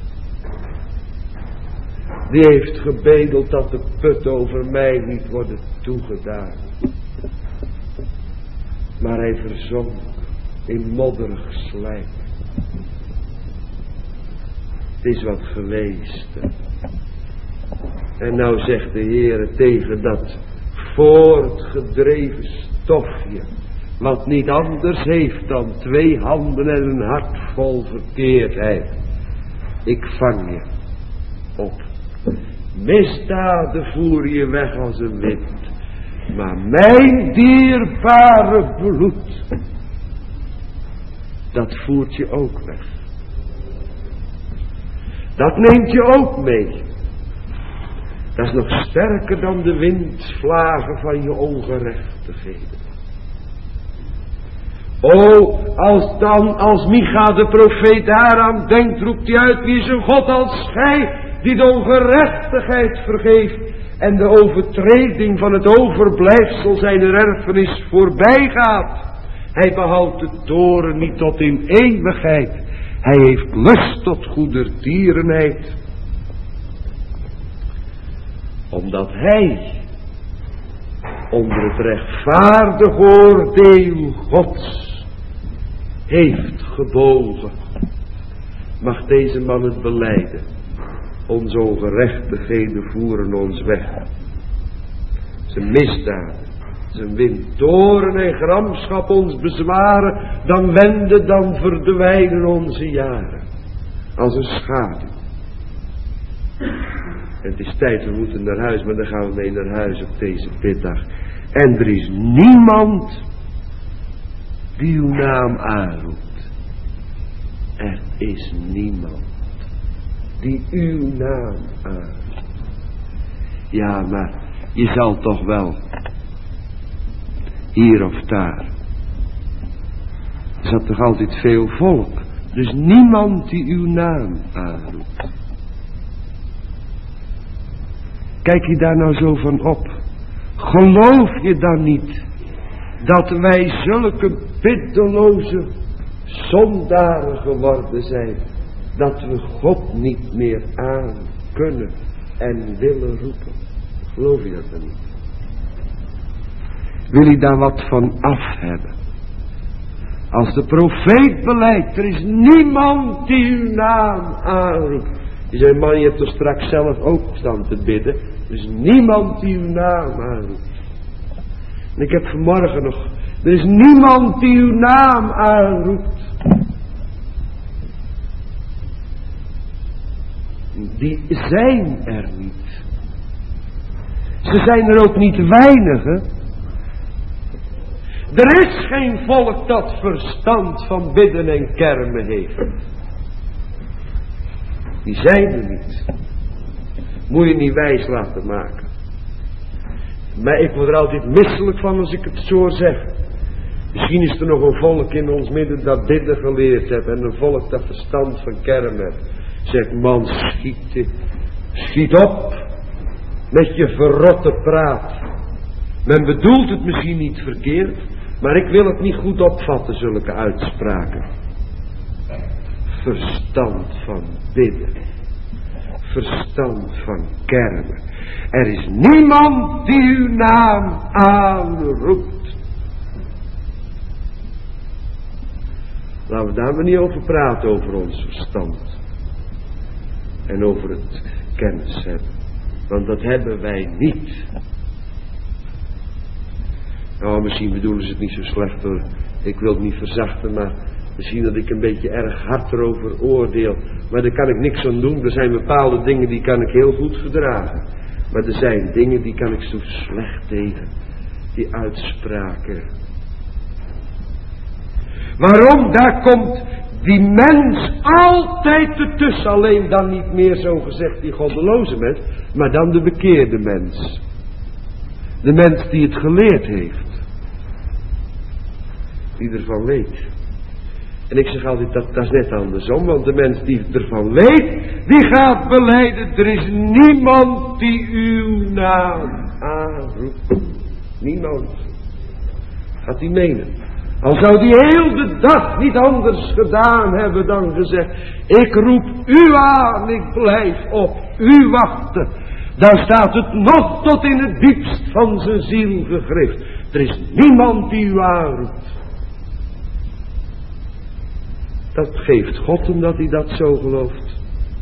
Die heeft gebedeld dat de put over mij niet worden toegedaan. Maar hij verzonk in modderig slijk. Het is wat geweest. En nou zegt de Heere tegen dat voortgedreven stofje, wat niet anders heeft dan twee handen en een hart vol verkeerdheid. ik vang je op. Misdaden voer je weg als een wind. Maar mijn dierbare bloed, dat voert je ook weg. Dat neemt je ook mee. Dat is nog sterker dan de windvlagen van je ongerechtigheden. O, als dan, als Micha de profeet daaraan denkt, roept hij uit: wie is een God als gij, die de ongerechtigheid vergeeft en de overtreding van het overblijfsel zijner erfenis voorbijgaat. Hij behoudt de toren niet tot in eeuwigheid. Hij heeft lust tot goedertierenheid. Omdat hij onder het rechtvaardig oordeel Gods heeft gebogen, mag deze man het belijden. Onze ongerechtigheden voeren ons weg. Zijn misdaden, zijn wind, toren en gramschap ons bezwaren. Dan wenden, dan verdwijnen onze jaren. Als een schaduw. En het is tijd, we moeten naar huis, maar dan gaan we mee naar huis op deze biddag. En er is niemand die uw naam aanroept. Er is niemand die uw naam aanroept. Ja, maar je zal toch wel hier of daar. Er zat toch altijd veel volk. Dus niemand die uw naam aanroept. Kijk je daar nou zo van op? Geloof je dan niet dat wij zulke biddeloze zondaren geworden zijn, dat we God niet meer aan kunnen en willen roepen? Geloof je dat dan niet? Wil je daar wat van af hebben? Als de profeet beleidt, er is niemand die uw naam aanroept. Je zei, man, je hebt er straks zelf ook staan te bidden. Er is niemand die uw naam aanroept. En ik heb vanmorgen nog, er is niemand die uw naam aanroept. Die zijn er niet. Ze zijn er ook niet weinigen. Er is geen volk dat verstand van bidden en kermen heeft. Die zijn er niet. Moet je niet wijs laten maken. Maar ik word er altijd misselijk van als ik het zo zeg. Misschien is er nog een volk in ons midden dat bidden geleerd heeft. En een volk dat verstand van kermen heeft. Zeg, man, schiet, schiet op met je verrotte praat. Men bedoelt het misschien niet verkeerd, maar ik wil het niet goed opvatten, zulke uitspraken. Verstand van bidden. Verstand van kermen. Er is niemand die uw naam aanroept. Laten we daar maar niet over praten, over ons verstand. En over het kennis hebben. Want dat hebben wij niet. Nou, misschien bedoelen ze het niet zo slecht hoor. Ik wil het niet verzachten, maar misschien dat ik een beetje erg hard erover oordeel. Maar daar kan ik niks aan doen. Er zijn bepaalde dingen die kan ik heel goed verdragen. Maar er zijn dingen die kan ik zo slecht tegen. Die uitspraken. Waarom? Daar komt die mens altijd ertussen. Alleen dan niet meer zo gezegd die goddeloze mens. Maar dan de bekeerde mens. De mens die het geleerd heeft. Die ervan weet. En ik zeg altijd, dat, dat is net andersom. Want de mens die ervan weet, die gaat belijden. Er is niemand die uw naam aanroept. Niemand. Gaat hij menen. Al zou die heel de dag niet anders gedaan hebben dan gezegd, ik roep u aan, ik blijf op u wachten. Dan staat het nog tot in het diepst van zijn ziel gegrift. Er is niemand die u aanroept. Dat geeft God omdat hij dat zo gelooft.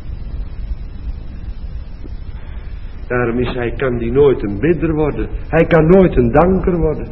Daarom is hij, kan die nooit een bidder worden. Hij kan nooit een danker worden.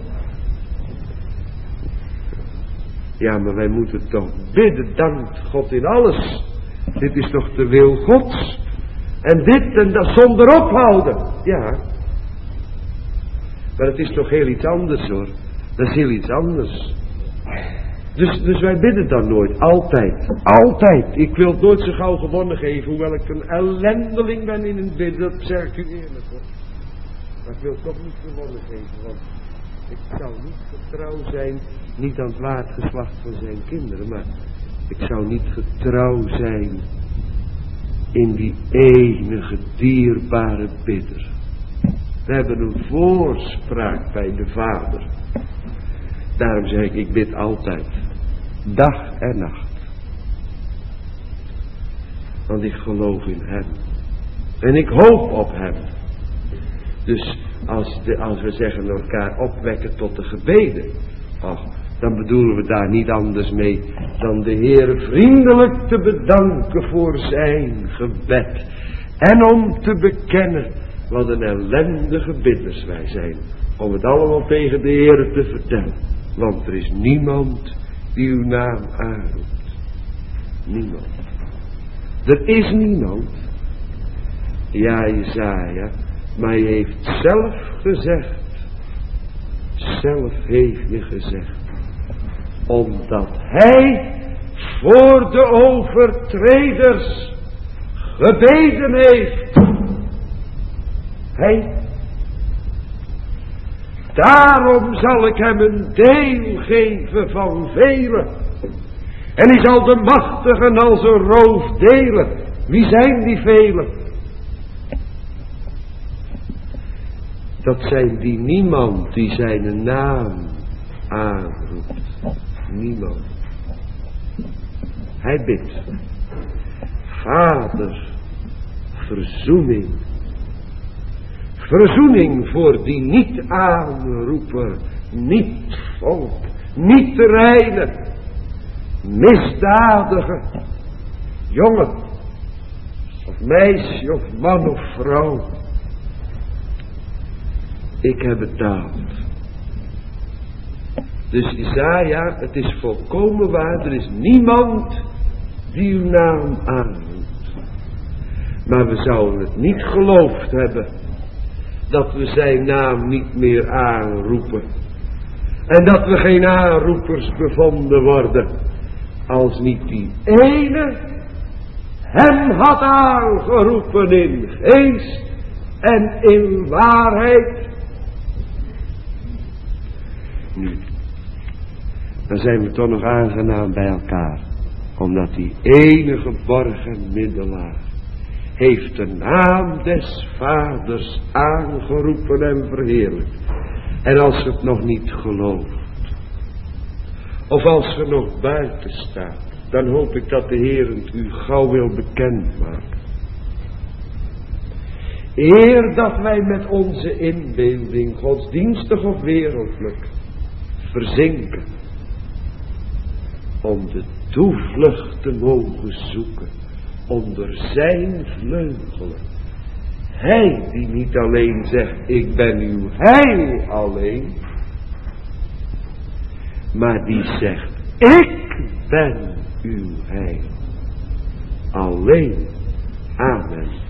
Ja, maar wij moeten toch bidden, dankt God in alles. Dit is toch de wil Gods? En dit en dat zonder ophouden. Ja. Maar het is toch heel iets anders hoor. Dat is heel iets anders. Dus, dus wij bidden dan nooit. Altijd. Altijd. Ik wil het nooit zo gauw gewonnen geven. Hoewel ik een ellendeling ben in het bidden. Dat zeg ik u eerlijk hoor. Maar ik wil het toch niet gewonnen geven. Want ik zou niet getrouw zijn. Niet aan het laatgeslacht van zijn kinderen. Maar ik zou niet getrouw zijn. In die enige dierbare bidder. We hebben een voorspraak bij de Vader. Daarom zeg ik, ik bid altijd. Dag en nacht. Want ik geloof in hem. En ik hoop op hem. Dus als, de, als we zeggen elkaar opwekken tot de gebeden. Och, dan bedoelen we daar niet anders mee. Dan de Heer vriendelijk te bedanken voor zijn gebed. En om te bekennen wat een ellendige bidders wij zijn. Om het allemaal tegen de Heer te vertellen. Want er is niemand die uw naam aanroept. Niemand. Er is niemand. Ja, Jesaja. Maar je heeft zelf gezegd. Zelf heeft je gezegd. Omdat hij voor de overtreders gebeden heeft. Hij. Daarom zal ik hem een deel geven van velen. En hij zal de machtigen als een roof delen. Wie zijn die velen? Dat zijn die niemand die zijn naam aanroept. Niemand. Hij bidt. Vader, verzoening. Verzoening voor die niet aanroeper, niet volk, niet te reine, misdadige, jongen, of meisje, of man of vrouw. Ik heb betaald. Dus Jesaja, het is volkomen waar, er is niemand die uw naam aanroept. Maar we zouden het niet geloofd hebben dat we zijn naam niet meer aanroepen. En dat we geen aanroepers bevonden worden. Als niet die ene hem had aangeroepen in geest en in waarheid. Nu, dan zijn we toch nog aangenaam bij elkaar. Omdat die ene geborgen middelaar heeft de naam des Vaders aangeroepen en verheerlijkt. En als je het nog niet gelooft, of als je nog buiten staat, dan hoop ik dat de Heer het u gauw wil bekendmaken. Eer dat wij met onze inbeelding, godsdienstig of wereldlijk, verzinken, om de toevlucht te mogen zoeken onder zijn vleugelen. Hij die niet alleen zegt, ik ben uw heil alleen, maar die zegt, ik ben uw heil alleen. Amen.